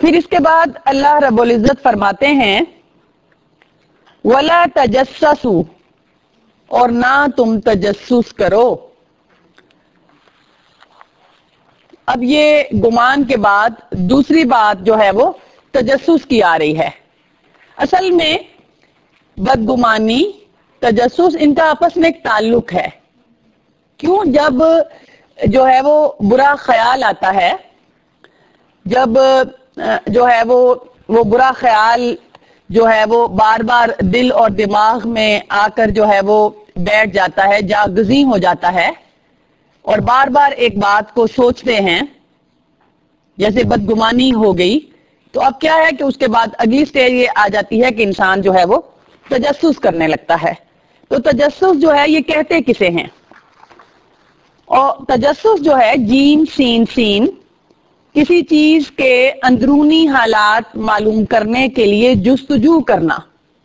پھر اس کے بعد اللہ رب العزت فرماتے ہیں وَلَا تَجَسَّسُوا، اور نہ تم تجسس کرو۔ اب یہ گمان کے بعد دوسری بات جو ہے وہ تجسس کی آ رہی ہے۔ اصل میں بدگمانی، تجسس، ان کا آپس میں ایک تعلق ہے۔ کیوں؟ جب جو ہے وہ برا خیال آتا ہے، جب جو ہے وہ برا خیال جو ہے وہ بار بار دل اور دماغ میں آ کر جو ہے وہ بیٹھ جاتا ہے، جاگزیں ہو جاتا ہے، اور بار بار ایک بات کو سوچتے ہیں، جیسے بدگمانی ہو گئی، تو اب کیا ہے کہ اس کے بعد اگلی سٹیج یہ آ جاتی ہے کہ انسان جو ہے وہ تجسس کرنے لگتا ہے۔ تو تجسس جو ہے یہ کہتے کسے ہیں؟ اور تجسس جو ہے جیم سین سین، کسی چیز کے اندرونی حالات معلوم کرنے کے لیے جستجو کرنا،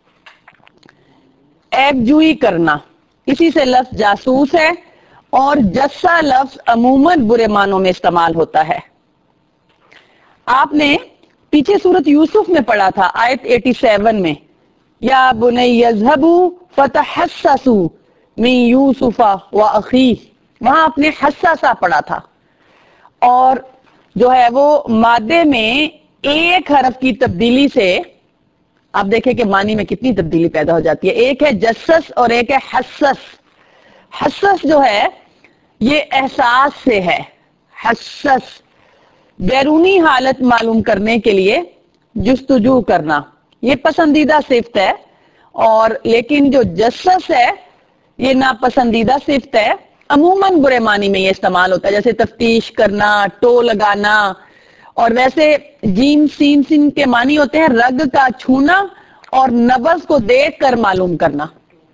عیب جوئی کرنا، اسی سے لفظ جاسوس ہے، اور جسا لفظ عموماً برے معنوں میں استعمال ہوتا ہے۔ آپ نے پیچھے سورۃ یوسف میں پڑھا تھا آیت 87 میں، یا بنی یذهبوا فتحسسوا من یوسف واخیہ، وہاں آپ نے حساسا پڑھا تھا، اور جو ہے وہ مادے میں ایک حرف کی تبدیلی سے آپ دیکھیں کہ معنی میں کتنی تبدیلی پیدا ہو جاتی ہے۔ ایک ہے جسس اور ایک ہے حسس۔ حسس جو ہے یہ احساس سے ہے، حسس بیرونی حالت معلوم کرنے کے لیے جستجو کرنا، یہ پسندیدہ صفت ہے، اور لیکن جو جسس ہے یہ ناپسندیدہ صفت ہے۔ عموماً برے معنی میں یہ استعمال ہوتا ہے، جیسے تفتیش کرنا، ٹو لگانا، اور ویسے جیم سین سین کے معنی ہوتے ہیں رگ کا چھونا اور نبض کو دیکھ کر معلوم کرنا۔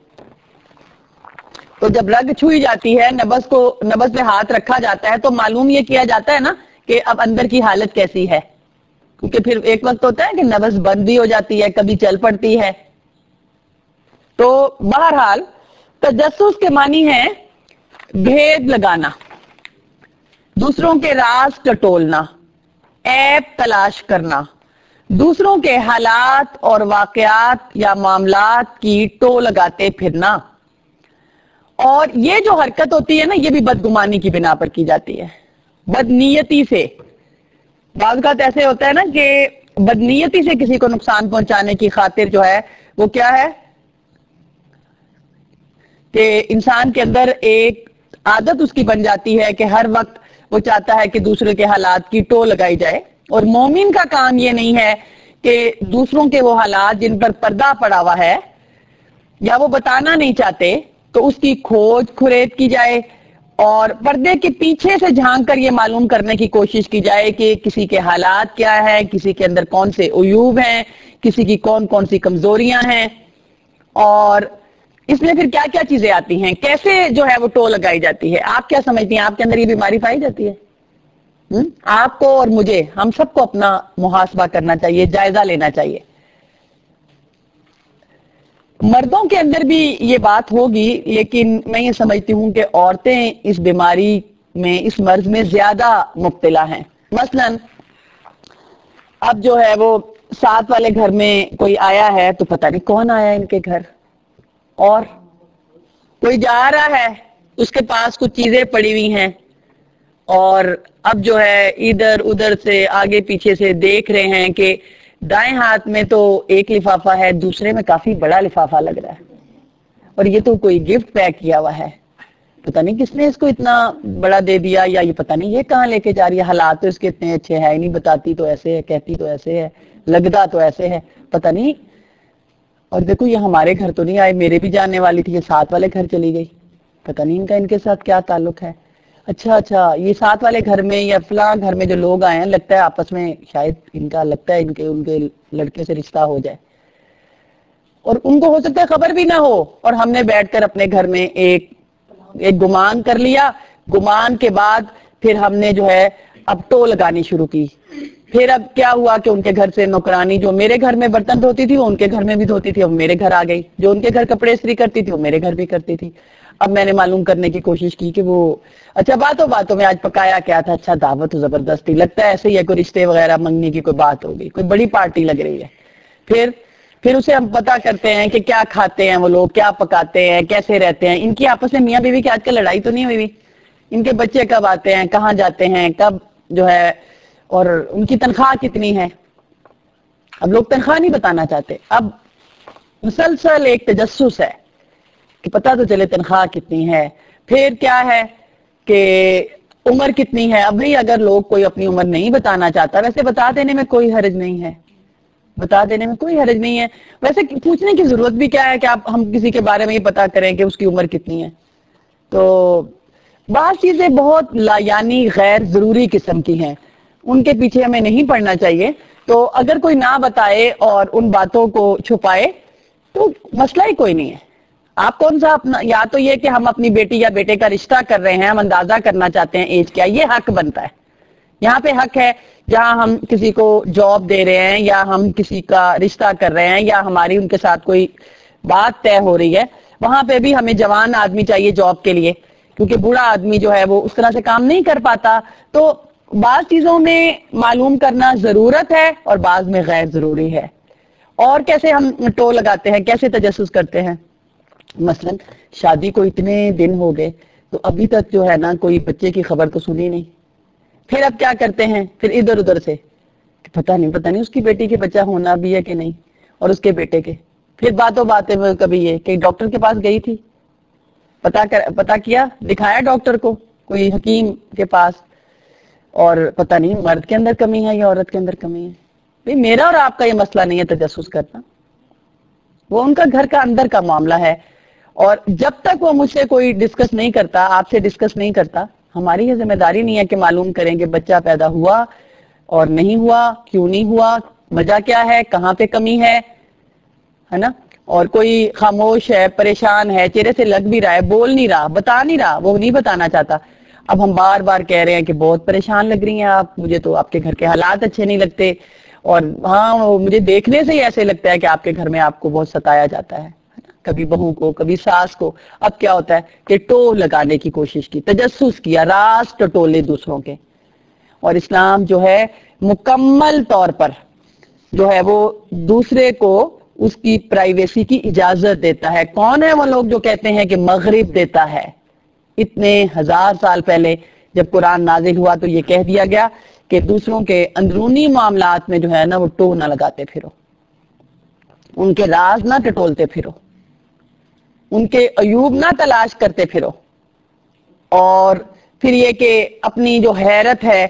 تو جب رگ چھوئی جاتی ہے، نبض پہ ہاتھ رکھا جاتا ہے، تو معلوم یہ کیا جاتا ہے نا کہ اب اندر کی حالت کیسی ہے، کیونکہ پھر ایک وقت ہوتا ہے کہ نبض بند بھی ہو جاتی ہے، کبھی چل پڑتی ہے۔ تو بہرحال تجسس کے معنی ہے بھید لگانا، دوسروں کے راز ٹٹولنا، عیب تلاش کرنا، دوسروں کے حالات اور واقعات یا معاملات کی ٹو لگاتے پھرنا۔ اور یہ جو حرکت ہوتی ہے نا، یہ بھی بدگمانی کی بنا پر کی جاتی ہے، بدنیتی سے۔ بعض اوقات ایسے ہوتا ہے نا کہ بدنیتی سے کسی کو نقصان پہنچانے کی خاطر جو ہے وہ کیا ہے کہ انسان کے اندر ایک عادت اس کی بن جاتی ہے کہ ہر وقت وہ چاہتا ہے کہ دوسرے کے حالات کی ٹو لگائی جائے۔ اور مومن کا کام یہ نہیں ہے کہ دوسروں کے وہ حالات جن پر پردہ پڑا ہوا ہے یا وہ بتانا نہیں چاہتے تو اس کی کھوج کھرید کی جائے، اور پردے کے پیچھے سے جھانک کر یہ معلوم کرنے کی کوشش کی جائے کہ کسی کے حالات کیا ہے، کسی کے اندر کون سے عیوب ہیں، کسی کی کون کون سی کمزوریاں ہیں، اور اس میں پھر کیا کیا چیزیں آتی ہیں، کیسے جو ہے وہ ٹو لگائی جاتی ہے۔ آپ کیا سمجھتی ہیں؟ آپ کے اندر یہ بیماری پائی جاتی ہے؟ آپ کو اور مجھے، ہم سب کو اپنا محاسبہ کرنا چاہیے، جائزہ لینا چاہیے۔ مردوں کے اندر بھی یہ بات ہوگی، لیکن میں یہ سمجھتی ہوں کہ عورتیں اس بیماری میں، اس مرض میں زیادہ مبتلا ہیں۔ مثلا اب جو ہے وہ ساتھ والے گھر میں کوئی آیا ہے تو پتہ نہیں کون آیا ان کے گھر، اور کوئی جا رہا ہے اس کے پاس کچھ چیزیں پڑی ہوئی ہیں، اور اب جو ہے ادھر ادھر سے آگے پیچھے سے دیکھ رہے ہیں کہ دائیں ہاتھ میں تو ایک لفافہ ہے، دوسرے میں کافی بڑا لفافہ لگ رہا ہے، اور یہ تو کوئی گفٹ پیک کیا ہوا ہے، پتہ نہیں کس نے اس کو اتنا بڑا دے دیا، یا یہ پتہ نہیں یہ کہاں لے کے جا رہی ہے، حالات تو اس کے اتنے اچھے ہیں نہیں، بتاتی تو ایسے ہے، کہتی تو ایسے ہے، لگتا تو ایسے ہے، پتہ نہیں۔ اور دیکھو یہ ہمارے گھر تو نہیں آئے، میرے بھی جاننے والی تھی، یہ ساتھ والے گھر چلی گئی، پتہ نہیں ان کا ان کے ساتھ کیا تعلق ہے۔ اچھا یہ ساتھ والے گھر میں یا فلاں گھر میں جو لوگ آئے ہیں، لگتا ہے آپس میں شاید ان کا، لگتا ہے ان کے لڑکے سے رشتہ ہو جائے، اور ان کو ہو سکتا ہے خبر بھی نہ ہو، اور ہم نے بیٹھ کر اپنے گھر میں ایک گمان کر لیا، گمان کے بعد پھر ہم نے جو ہے اب ٹو لگانی شروع کی۔ پھر اب کیا ہوا کہ ان کے گھر سے نوکرانی جو میرے گھر میں برتن دھوتی تھی وہ ان کے گھر میں بھی دھوتی تھی، اب میرے گھر آ گئی، جو ان کے گھر کپڑے استری کرتی تھی وہ میرے گھر بھی کرتی تھی۔ اب میں نے معلوم کرنے کی کوشش کی کہ وہ اچھا باتوں میں آج پکایا کیا تھا. اچھا دعوت تو زبردست تھی, لگتا ہے ایسے ہی ہے کوئی رشتے وغیرہ منگنے کی کوئی بات ہوگی, کوئی بڑی پارٹی لگ رہی ہے. پھر اسے ہم پتا کرتے ہیں کہ کیا کھاتے ہیں وہ لوگ, کیا پکاتے ہیں, کیسے رہتے ہیں. ان کی آپس میں میاں بیوی کی آج کل لڑائی تو نہیں ہوئی, ان کے بچے کب آتے ہیں, کہاں جاتے ہیں, کب جو ہے, اور ان کی تنخواہ کتنی ہے. اب لوگ تنخواہ نہیں بتانا چاہتے. اب مسلسل ایک تجسس ہے کہ پتہ تو چلے تنخواہ کتنی ہے. پھر کیا ہے کہ عمر کتنی ہے. اب بھئی اگر لوگ کوئی اپنی عمر نہیں بتانا چاہتا, ویسے بتا دینے میں کوئی حرج نہیں ہے, بتا دینے میں کوئی حرج نہیں ہے. ویسے پوچھنے کی ضرورت بھی کیا ہے کہ ہم کسی کے بارے میں یہ پتا کریں کہ اس کی عمر کتنی ہے. تو بعض چیزیں بہت یعنی غیر ضروری قسم کی ہیں, ان کے پیچھے ہمیں نہیں پڑنا چاہیے. تو اگر کوئی نہ بتائے اور ان باتوں کو چھپائے تو مسئلہ ہی کوئی نہیں ہے. آپ کون سا اپنا, یا تو یہ کہ ہم اپنی بیٹی یا بیٹے کا رشتہ کر رہے ہیں, ہم اندازہ کرنا چاہتے ہیں ایج کیا, یہ حق بنتا ہے. یہاں پہ حق ہے جہاں ہم کسی کو جاب دے رہے ہیں یا ہم کسی کا رشتہ کر رہے ہیں یا ہماری ان کے ساتھ کوئی بات طے ہو رہی ہے, وہاں پہ بھی ہمیں جوان آدمی چاہیے جاب کے لیے, کیونکہ بوڑھا آدمی جو ہے وہ اس طرح سے کام نہیں کر پاتا. تو بعض چیزوں میں معلوم کرنا ضرورت ہے اور بعض میں غیر ضروری ہے. اور کیسے ہم ٹو لگاتے ہیں, کیسے تجسس کرتے ہیں. مثلا شادی کو اتنے دن ہو گئے تو ابھی تک جو ہے نا کوئی بچے کی خبر تو سنی نہیں. پھر اب کیا کرتے ہیں, پھر ادھر ادھر سے پتہ نہیں اس کی بیٹی کے بچہ ہونا بھی ہے کہ نہیں, اور اس کے بیٹے کے. پھر باتیں میں کبھی یہ کہ ڈاکٹر کے پاس گئی تھی, پتا کیا, دکھایا ڈاکٹر کو, کوئی حکیم کے پاس, اور پتہ نہیں مرد کے اندر کمی ہے یا عورت کے اندر کمی ہے. بھئی میرا اور آپ کا یہ مسئلہ نہیں ہے تجسس کرنا, وہ ان کا گھر کا اندر کا معاملہ ہے. اور جب تک وہ مجھ سے کوئی ڈسکس نہیں کرتا, آپ سے ڈسکس نہیں کرتا, ہماری یہ ذمہ داری نہیں ہے کہ معلوم کریں کہ بچہ پیدا ہوا اور نہیں ہوا, کیوں نہیں ہوا, وجہ کیا ہے, کہاں پہ کمی ہے نا. اور کوئی خاموش ہے, پریشان ہے, چہرے سے لگ بھی رہا ہے, بول نہیں رہا, بتا نہیں رہا, وہ نہیں بتانا چاہتا. اب ہم بار بار کہہ رہے ہیں کہ بہت پریشان لگ رہی ہیں آپ, مجھے تو آپ کے گھر کے حالات اچھے نہیں لگتے, اور ہاں مجھے دیکھنے سے ہی ایسے لگتا ہے کہ آپ کے گھر میں آپ کو بہت ستایا جاتا ہے, کبھی بہو کو, کبھی ساس کو. اب کیا ہوتا ہے کہ ٹو لگانے کی کوشش کی, تجسس کیا, راز ٹٹولے دوسروں کے. اور اسلام جو ہے مکمل طور پر جو ہے وہ دوسرے کو اس کی پرائیویسی کی اجازت دیتا ہے. کون ہے وہ لوگ جو کہتے ہیں کہ مغرب دیتا ہے؟ اتنے ہزار سال پہلے جب قرآن نازل ہوا تو یہ کہہ دیا گیا کہ دوسروں کے اندرونی معاملات میں جو ہے نا وہ ٹو نہ لگاتے پھرو, ان کے راز نہ ٹٹولتے پھرو, ان کے عیوب نہ تلاش کرتے پھرو. اور پھر یہ کہ اپنی جو حیرت ہے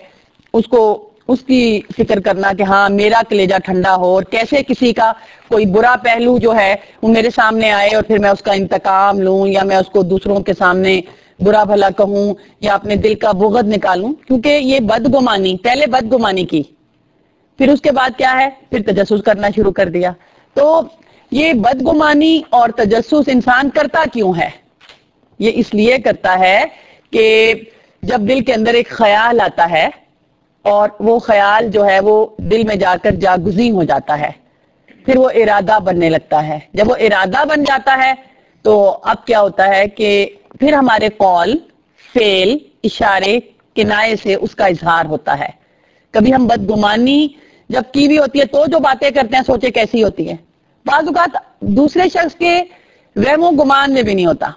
اس کی فکر کرنا کہ ہاں میرا کلیجہ ٹھنڈا ہو, اور کیسے کسی کا کوئی برا پہلو جو ہے وہ میرے سامنے آئے اور پھر میں اس کا انتقام لوں, یا میں اس کو دوسروں کے سامنے برا بھلا کہوں, یا اپنے دل کا بغض نکالوں. کیونکہ یہ بدگمانی, پہلے بدگمانی کی, پھر اس کے بعد کیا ہے, پھر تجسس کرنا شروع کر دیا. تو یہ بدگمانی اور تجسس انسان کرتا کیوں ہے؟ یہ اس لیے کرتا ہے کہ جب دل کے اندر ایک خیال آتا ہے اور وہ خیال جو ہے وہ دل میں جا کر جاگزیں ہو جاتا ہے, پھر وہ ارادہ بننے لگتا ہے. جب وہ ارادہ بن جاتا ہے تو اب کیا ہوتا ہے کہ پھر ہمارے قول, فعل, اشارے, کنائے سے اس کا اظہار ہوتا ہے. کبھی ہم بدگمانی جب کی بھی ہوتی ہے تو جو باتیں کرتے ہیں سوچے کیسی ہوتی ہے, بعض اوقات دوسرے شخص کے وہم و گمان میں بھی نہیں ہوتا.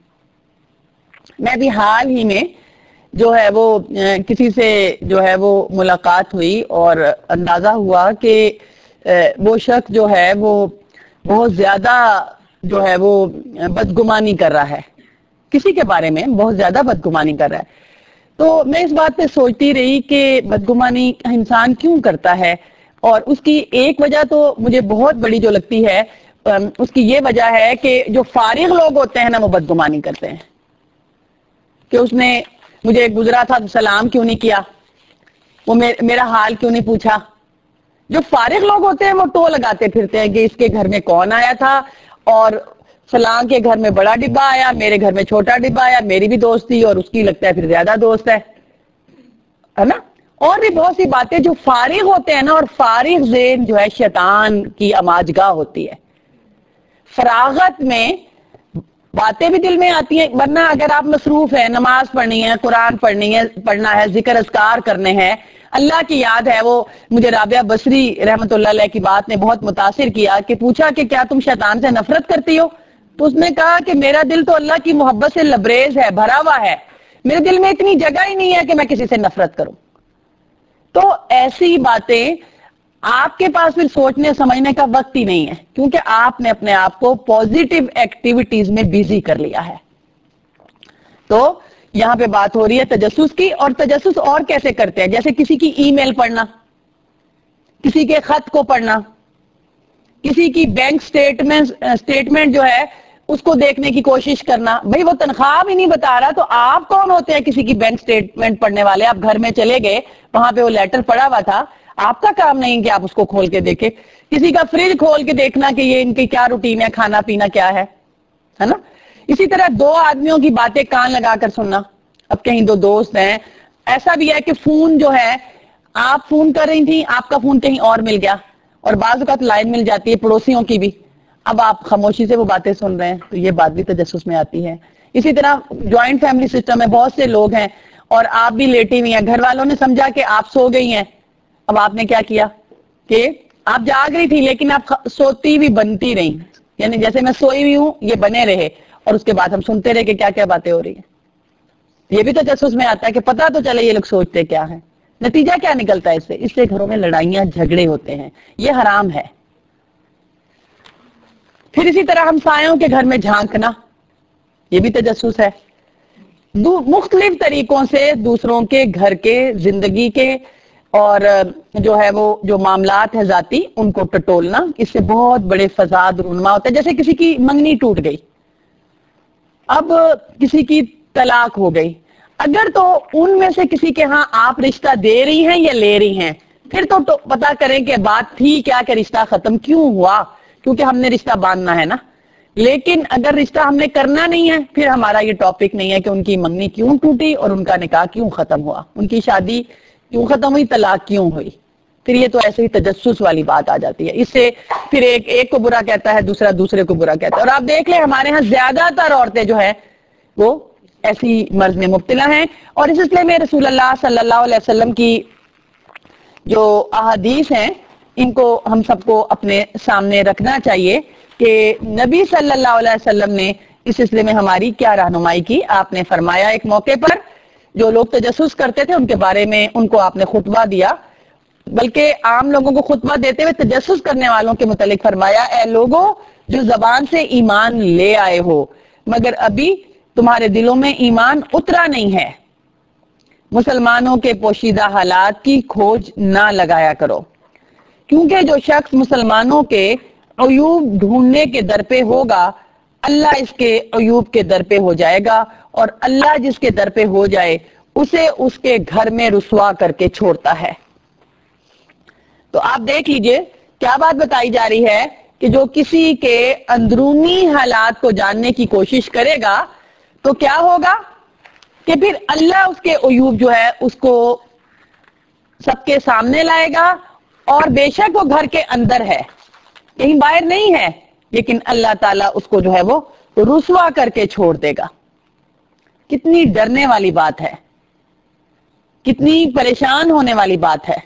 میں بھی حال ہی میں جو ہے وہ کسی سے جو ہے وہ ملاقات ہوئی اور اندازہ ہوا کہ وہ شخص جو ہے وہ بہت زیادہ جو ہے وہ بدگمانی کر رہا ہے, کسی کے بارے میں بہت زیادہ بدگمانی کر رہا ہے. تو میں اس بات پہ سوچتی رہی کہ بدگمانی انسان کیوں کرتا ہے, اور اس کی ایک وجہ تو مجھے بہت بڑی جو لگتی ہے, اس کی یہ وجہ ہے کہ جو فارغ لوگ ہوتے ہیں نا وہ بدگمانی کرتے ہیں کہ اس نے مجھے گزرا تھا سلام کیوں نہیں کیا, وہ میرا حال کیوں نہیں پوچھا. جو فارغ لوگ ہوتے ہیں وہ ٹو لگاتے پھرتے ہیں کہ اس کے گھر میں کون آیا تھا, اور فلاں کے گھر میں بڑا ڈبہ آیا, میرے گھر میں چھوٹا ڈبہ آیا, میری بھی دوست تھی اور اس کی لگتا ہے پھر زیادہ دوست ہے نا. اور بھی بہت سی باتیں جو فارغ ہوتے ہیں نا, اور فارغ ذہن جو ہے شیطان کی اماجگاہ ہوتی ہے. فراغت میں باتیں بھی دل میں آتی ہیں، ورنہ اگر آپ مصروف ہیں، نماز پڑھنی ہے، قرآن پڑھنا ہے، ذکر اذکار کرنے ہیں، اللہ کی یاد ہے. وہ مجھے رابعہ بصری رحمت اللہ علیہ کی بات نے بہت متاثر کیا کہ پوچھا کہ کیا تم شیطان سے نفرت کرتی ہو؟ تو اس نے کہا کہ میرا دل تو اللہ کی محبت سے لبریز ہے، بھرا ہوا ہے، میرے دل میں اتنی جگہ ہی نہیں ہے کہ میں کسی سے نفرت کروں. تو ایسی باتیں آپ کے پاس پھر سوچنے سمجھنے کا وقت ہی نہیں ہے، کیونکہ آپ نے اپنے آپ کو پازیٹیو ایکٹیویٹیز میں بیزی کر لیا ہے. تو یہاں پہ بات ہو رہی ہے تجسس کی، اور تجسس اور کیسے کرتے ہیں؟ جیسے کسی کی ای میل پڑھنا، کسی کے خط کو پڑھنا، کسی کی بینک سٹیٹمنٹ جو ہے اس کو دیکھنے کی کوشش کرنا. بھئی وہ تنخواہ بھی نہیں بتا رہا تو آپ کون ہوتے ہیں کسی کی بینک سٹیٹمنٹ پڑھنے والے؟ آپ گھر میں چلے گئے، وہاں پہ وہ لیٹر پڑا ہوا تھا، آپ کا کام نہیں کہ آپ اس کو کھول کے دیکھیں. کسی کا فریج کھول کے دیکھنا کہ یہ ان کی کیا روٹین ہے، کھانا پینا کیا ہے نا. اسی طرح دو آدمیوں کی باتیں کان لگا کر سننا. اب کہیں دو دوست ہیں، ایسا بھی ہے کہ فون جو ہے، آپ فون کر رہی تھیں، آپ کا فون کہیں اور مل گیا، اور بعض اوقات لائن مل جاتی ہے پڑوسیوں کی بھی، اب آپ خاموشی سے وہ باتیں سن رہے ہیں، تو یہ بات بھی تجسس میں آتی ہے. اسی طرح جوائنٹ فیملی سسٹم میں بہت سے لوگ ہیں اور آپ بھی لیٹی ہوئی ہیں، گھر والوں نے سمجھا کہ آپ سو گئی ہیں. اب آپ نے کیا کیا کہ آپ جاگ رہی تھی لیکن آپ سوتی بھی بنتی رہی، یعنی جیسے میں سوئی ہوئی ہوں یہ بنے رہے، اور اس کے بعد ہم سنتے رہے کہ کیا کیا باتیں ہو رہی ہیں. یہ بھی تجسس میں آتا ہے کہ پتہ تو چلے یہ لوگ سوچتے کیا ہیں. نتیجہ کیا نکلتا ہے اس سے گھروں میں لڑائیاں جھگڑے ہوتے ہیں، یہ حرام ہے. پھر اسی طرح ہمسایوں کے گھر میں جھانکنا، یہ بھی تجسس ہے. مختلف طریقوں سے دوسروں کے گھر کے، زندگی کے، اور جو ہے وہ جو معاملات ہے ذاتی، ان کو ٹٹولنا، اس سے بہت بڑے فساد رونما ہوتا ہے. جیسے کسی کی منگنی ٹوٹ گئی، اب کسی کی طلاق ہو گئی، اگر تو ان میں سے کسی کے ہاں آپ رشتہ دے رہی ہیں یا لے رہی ہیں، پھر تو پتا کریں کہ بات تھی کیا، کہ رشتہ ختم کیوں ہوا، کیونکہ ہم نے رشتہ باندھنا ہے نا. لیکن اگر رشتہ ہم نے کرنا نہیں ہے، پھر ہمارا یہ ٹاپک نہیں ہے کہ ان کی منگنی کیوں ٹوٹی اور ان کا نکاح کیوں ختم ہوا، ان کی شادی کیوں ختم ہوئی، طلاق کیوں ہوئی. پھر یہ تو ایسے ہی تجسس والی بات آ جاتی ہے. اس سے پھر ایک کو برا کہتا ہے، دوسرا دوسرے کو برا کہتا ہے. اور آپ دیکھ لیں ہمارے ہاں زیادہ تر عورتیں جو ہیں وہ ایسی مرض میں مبتلا ہیں. اور اس سلسلے میں رسول اللہ صلی اللہ علیہ وسلم کی جو احادیث ہیں ان کو ہم سب کو اپنے سامنے رکھنا چاہیے کہ نبی صلی اللہ علیہ وسلم نے اس سلسلے میں ہماری کیا رہنمائی کی. آپ نے فرمایا ایک موقع پر جو لوگ تجسس کرتے تھے ان کے بارے میں ان کو آپ نے خطبہ دیا، بلکہ عام لوگوں کو خطبہ دیتے ہوئے تجسس کرنے والوں کے متعلق فرمایا، اے لوگوں جو زبان سے ایمان لے آئے ہو مگر ابھی تمہارے دلوں میں ایمان اترا نہیں ہے، مسلمانوں کے پوشیدہ حالات کی کھوج نہ لگایا کرو، کیونکہ جو شخص مسلمانوں کے عیوب ڈھونڈنے کے در پہ ہوگا اللہ اس کے عیوب کے در پہ ہو جائے گا، اور اللہ جس کے در پہ ہو جائے اسے اس کے گھر میں رسوا کر کے چھوڑتا ہے. تو آپ دیکھ لیجئے کیا بات بتائی جا رہی ہے کہ جو کسی کے اندرونی حالات کو جاننے کی کوشش کرے گا تو کیا ہوگا کہ پھر اللہ اس کے عیوب جو ہے اس کو سب کے سامنے لائے گا، اور بے شک وہ گھر کے اندر ہے، کہیں باہر نہیں ہے، لیکن اللہ تعالیٰ اس کو جو ہے وہ رسوا کر کے چھوڑ دے گا. کتنی ڈرنے والی بات ہے، کتنی پریشان ہونے والی بات ہے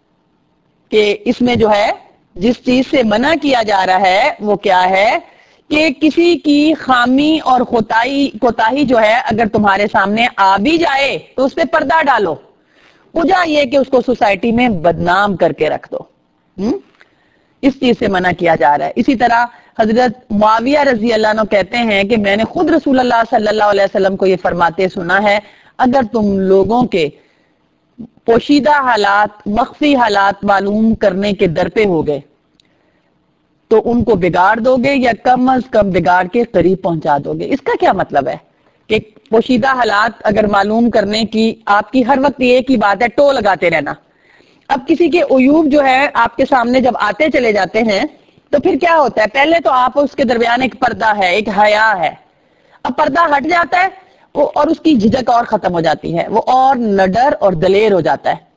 کہ اس میں جو ہے جس چیز سے منع کیا جا رہا ہے وہ کیا ہے کہ کسی کی خامی اور کوتاہی جو ہے اگر تمہارے سامنے آ بھی جائے تو اس پہ پردہ ڈالو، وجہ یہ کہ اس کو سوسائٹی میں بدنام کر کے رکھ دو. اس چیز سے منع کیا جا رہا ہے. اسی طرح حضرت معاویہ رضی اللہ عنہ کہتے ہیں کہ میں نے خود رسول اللہ صلی اللہ علیہ وسلم کو یہ فرماتے سنا ہے، اگر تم لوگوں کے پوشیدہ حالات، مخفی حالات معلوم کرنے کے در پہ ہو گئے تو ان کو بگاڑ دو گے یا کم از کم بگاڑ کے قریب پہنچا دو گے. اس کا کیا مطلب ہے کہ پوشیدہ حالات اگر معلوم کرنے کی آپ کی ہر وقت ایک ہی بات ہے ٹو لگاتے رہنا. اب کسی کے عیوب جو ہے آپ کے سامنے جب آتے چلے جاتے ہیں تو پھر کیا ہوتا ہے؟ پہلے تو آپ اس کے درمیان ایک پردہ ہے، ایک حیا ہے. اب پردہ ہٹ جاتا ہے اور اس کی جھجک اور ختم ہو جاتی ہے، وہ اور نڈر اور دلیر ہو جاتا ہے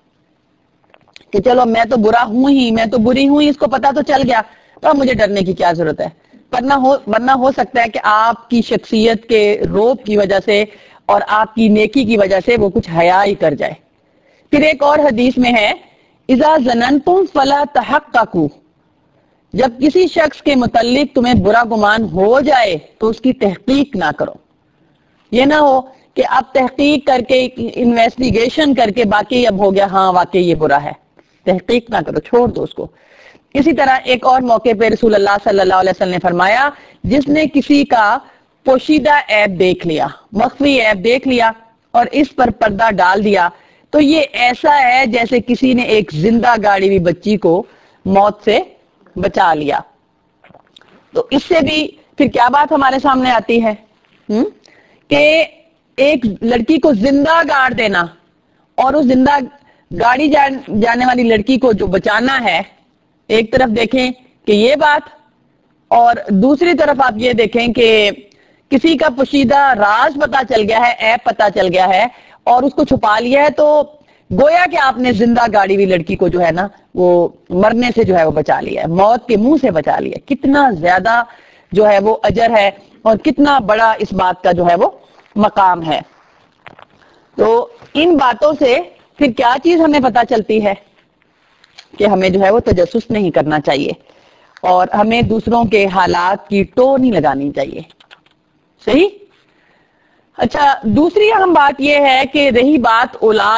کہ چلو میں تو برا ہوں ہی، میں تو بری ہوں ہی، اس کو پتا تو چل گیا تو اب مجھے ڈرنے کی کیا ضرورت ہے. ورنہ ہو سکتا ہے کہ آپ کی شخصیت کے روب کی وجہ سے اور آپ کی نیکی کی وجہ سے وہ کچھ حیا ہی کر جائے۔ پھر ایک اور حدیث میں ہے اذا ظننتم فلا تحققوا، جب کسی شخص کے متعلق تمہیں برا گمان ہو جائے تو اس کی تحقیق نہ کرو۔ یہ نہ ہو کہ آپ تحقیق کر کے انویسٹیگیشن کر کے باقی اب ہو گیا ہاں واقعی یہ برا ہے، تحقیق نہ کرو، چھوڑ دو اس کو۔ اسی طرح ایک اور موقع پہ رسول اللہ صلی اللہ علیہ وسلم نے فرمایا جس نے کسی کا پوشیدہ عیب دیکھ لیا، مخفی عیب دیکھ لیا اور اس پر پردہ ڈال دیا تو یہ ایسا ہے جیسے کسی نے ایک زندہ گاڑی ہوئی بچی کو موت سے بچا لیا۔ تو اس سے بھی پھر کیا بات ہمارے سامنے آتی ہے کہ ایک لڑکی کو زندہ گاڑ دینا اور اس زندہ گاڑی جانے والی لڑکی کو جو بچانا ہے، ایک طرف دیکھیں کہ یہ بات، اور دوسری طرف آپ یہ دیکھیں کہ کسی کا پوشیدہ راز پتا چل گیا ہے، عیب پتا چل گیا ہے اور اس کو چھپا لیا ہے، تو گویا کہ آپ نے زندہ گاڑی ہوئی لڑکی کو جو ہے نا وہ مرنے سے جو ہے وہ بچا لیا ہے، موت کے منہ سے بچا لیا ہے۔ کتنا زیادہ جو ہے وہ اجر ہے اور کتنا بڑا اس بات کا جو ہے وہ مقام ہے۔ تو ان باتوں سے پھر کیا چیز ہمیں پتا چلتی ہے کہ ہمیں جو ہے وہ تجسس نہیں کرنا چاہیے اور ہمیں دوسروں کے حالات کی ٹو نہیں لگانی چاہیے۔ صحیح؟ اچھا، دوسری اہم بات یہ ہے کہ رہی بات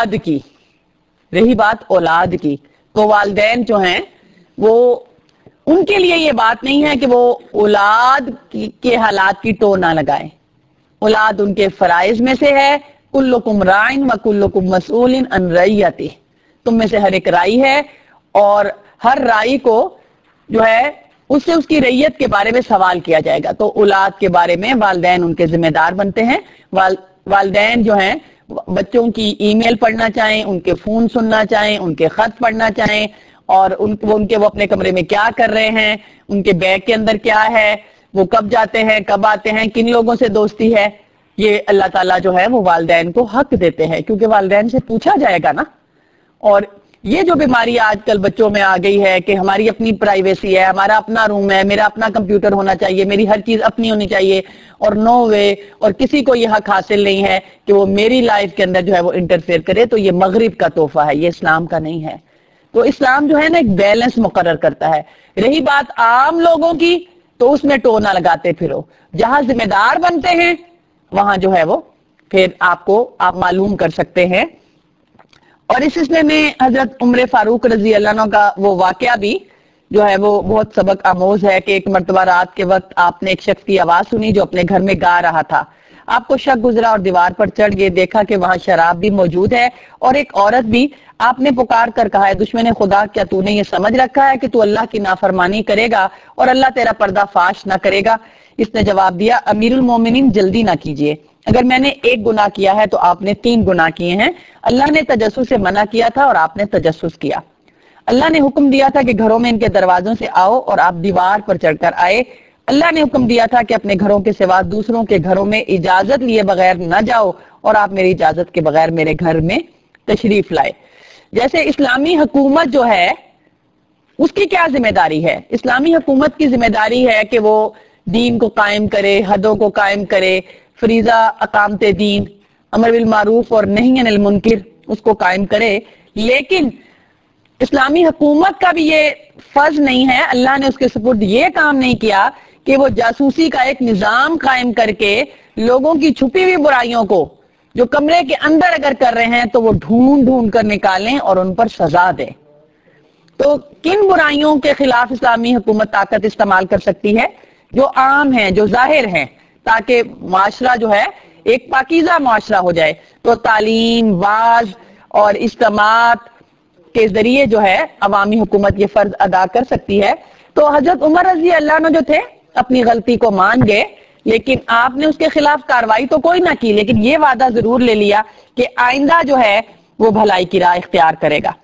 اولاد کی تو والدین جو ہیں وہ ان کے لیے یہ بات نہیں ہے کہ وہ اولاد کے حالات کی ٹو نہ لگائیں۔ اولاد ان کے فرائض میں سے ہے، کلکم راعٍ و کلکم مسئول عن رعیتہ، تم میں سے ہر ایک رائی ہے اور ہر رائی کو جو ہے اس سے اس کی رعیت کے بارے میں سوال کیا جائے گا۔ تو اولاد کے بارے میں والدین ان کے ذمہ دار بنتے ہیں۔ والدین جو ہیں بچوں کی ای میل پڑھنا چاہیں، ان کے فون سننا چاہیں، ان کے خط پڑھنا چاہیں اور وہ اپنے کمرے میں کیا کر رہے ہیں، ان کے بیگ کے اندر کیا ہے، وہ کب جاتے ہیں کب آتے ہیں، کن لوگوں سے دوستی ہے، یہ اللہ تعالیٰ جو ہے وہ والدین کو حق دیتے ہیں کیونکہ والدین سے پوچھا جائے گا نا۔ اور یہ جو بیماری آج کل بچوں میں آ گئی ہے کہ ہماری اپنی پرائیویسی ہے، ہمارا اپنا روم ہے، میرا اپنا کمپیوٹر ہونا چاہیے، میری ہر چیز اپنی ہونی چاہیے اور نو وے، اور کسی کو یہ حق حاصل نہیں ہے کہ وہ میری لائف کے اندر جو ہے وہ انٹرفیئر کرے، تو یہ مغرب کا تحفہ ہے، یہ اسلام کا نہیں ہے۔ تو اسلام جو ہے نا ایک بیلنس مقرر کرتا ہے۔ رہی بات عام لوگوں کی تو اس میں ٹو نہ لگاتے پھرو، جہاں ذمہ دار بنتے ہیں وہاں جو ہے وہ پھر آپ معلوم کر سکتے ہیں۔ اور اس سلسلے میں حضرت عمر فاروق رضی اللہ عنہ کا وہ واقعہ بھی جو ہے وہ بہت سبق آموز ہے کہ ایک مرتبہ رات کے وقت آپ نے ایک شخص کی آواز سنی جو اپنے گھر میں گا رہا تھا۔ آپ کو شک گزرا اور دیوار پر چڑھ گئے، دیکھا کہ وہاں شراب بھی موجود ہے اور ایک عورت بھی۔ آپ نے پکار کر کہا ہے دشمن خدا، کیا تو نے یہ سمجھ رکھا ہے کہ تو اللہ کی نافرمانی کرے گا اور اللہ تیرا پردہ فاش نہ کرے گا؟ اس نے جواب دیا امیر المومنین جلدی نہ کیجیے، اگر میں نے ایک گناہ کیا ہے تو آپ نے 3 گناہ کیے ہیں۔ اللہ نے تجسس سے منع کیا تھا اور آپ نے تجسس کیا۔ اللہ نے حکم دیا تھا کہ گھروں میں ان کے دروازوں سے آؤ اور آپ دیوار پر چڑھ کر آئے۔ اللہ نے حکم دیا تھا کہ اپنے گھروں کے سوا دوسروں کے گھروں میں اجازت لیے بغیر نہ جاؤ اور آپ میری اجازت کے بغیر میرے گھر میں تشریف لائے۔ جیسے اسلامی حکومت جو ہے اس کی کیا ذمہ داری ہے؟ اسلامی حکومت کی ذمہ داری ہے کہ وہ دین کو قائم کرے، حدوں کو قائم کرے، فریضہ اقامت دین، امر بالمعروف اور نہی عن المنکر اس کو قائم کرے۔ لیکن اسلامی حکومت کا بھی یہ فرض نہیں ہے، اللہ نے اس کے سپرد یہ کام نہیں کیا کہ وہ جاسوسی کا ایک نظام قائم کر کے لوگوں کی چھپی ہوئی برائیوں کو جو کمرے کے اندر اگر کر رہے ہیں تو وہ ڈھونڈ ڈھونڈ کر نکالیں اور ان پر سزا دیں۔ تو کن برائیوں کے خلاف اسلامی حکومت طاقت استعمال کر سکتی ہے؟ جو عام ہیں، جو ظاہر ہیں، تاکہ معاشرہ جو ہے ایک پاکیزہ معاشرہ ہو جائے۔ تو تعلیم، واعظ اور اجتماعات کے ذریعے جو ہے عوامی حکومت یہ فرض ادا کر سکتی ہے۔ تو حضرت عمر رضی اللہ عنہ جو تھے اپنی غلطی کو مان گئے، لیکن آپ نے اس کے خلاف کارروائی تو کوئی نہ کی، لیکن یہ وعدہ ضرور لے لیا کہ آئندہ جو ہے وہ بھلائی کی راہ اختیار کرے گا۔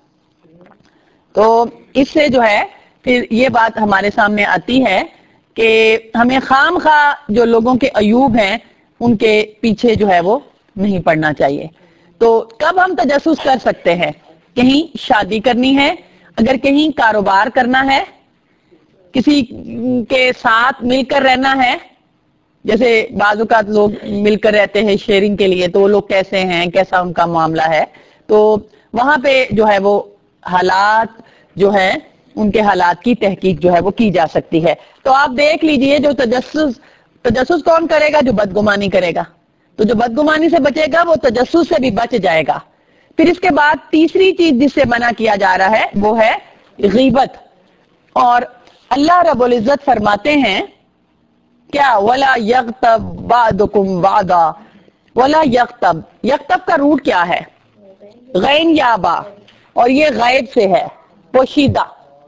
تو اس سے جو ہے پھر یہ بات ہمارے سامنے آتی ہے کہ ہمیں خام خواہ جو لوگوں کے عیوب ہیں ان کے پیچھے جو ہے وہ نہیں پڑنا چاہیے۔ تو کب ہم تجسس کر سکتے ہیں؟ کہیں شادی کرنی ہے، اگر کہیں کاروبار کرنا ہے کسی کے ساتھ مل کر رہنا ہے، جیسے بعض اوقات لوگ مل کر رہتے ہیں شیئرنگ کے لیے، تو وہ لوگ کیسے ہیں، کیسا ان کا معاملہ ہے، تو وہاں پہ جو ہے وہ حالات جو ہے ان کے حالات کی تحقیق جو ہے وہ کی جا سکتی ہے۔ تو آپ دیکھ لیجئے جو تجسس کون کرے گا؟ جو بدگمانی کرے گا، تو جو بدگمانی سے بچے گا وہ تجسس سے بھی بچ جائے گا۔ پھر اس کے بعد تیسری چیز جس سے منع کیا جا رہا ہے وہ ہے غیبت، اور اللہ رب العزت فرماتے ہیں کیا وَلَا يَغْتَبْ بَعْضُكُمْ بَعْضًا، وَلَا يَغْتَبْ، یغتب کا روٹ کیا ہے؟ غین یا با، اور یہ غیب سے ہے، پوشیدہ۔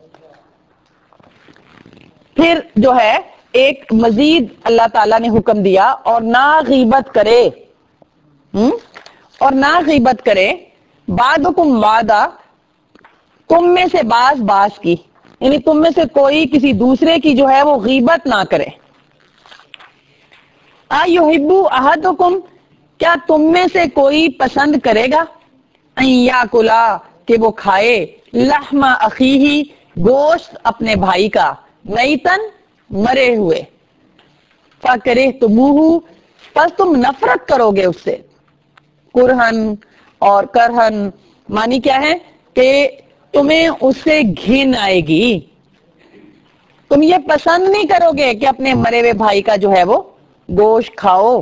پھر جو ہے ایک مزید اللہ تعالیٰ نے حکم دیا، اور نہ غیبت کرے، اور نہ غیبت کرے بعضکم بعضا، تم میں سے بعض کی، یعنی تم میں سے کوئی کسی دوسرے کی جو ہے وہ غیبت نہ کرے۔ ایحب احدکم، کیا تم میں سے کوئی پسند کرے گا، ان یاکل، کہ وہ کھائے، لحم اخیہ، گوشت اپنے بھائی کا، میتن، مرے ہوئے، فکرہتموہ، پس تم نفرت کرو گے اس سے، کرہن اور کرہن معنی کیا ہے کہ تمہیں اس سے گھن آئے گی، تم یہ پسند نہیں کرو گے کہ اپنے مرے ہوئے بھائی کا جو ہے وہ گوشت کھاؤ۔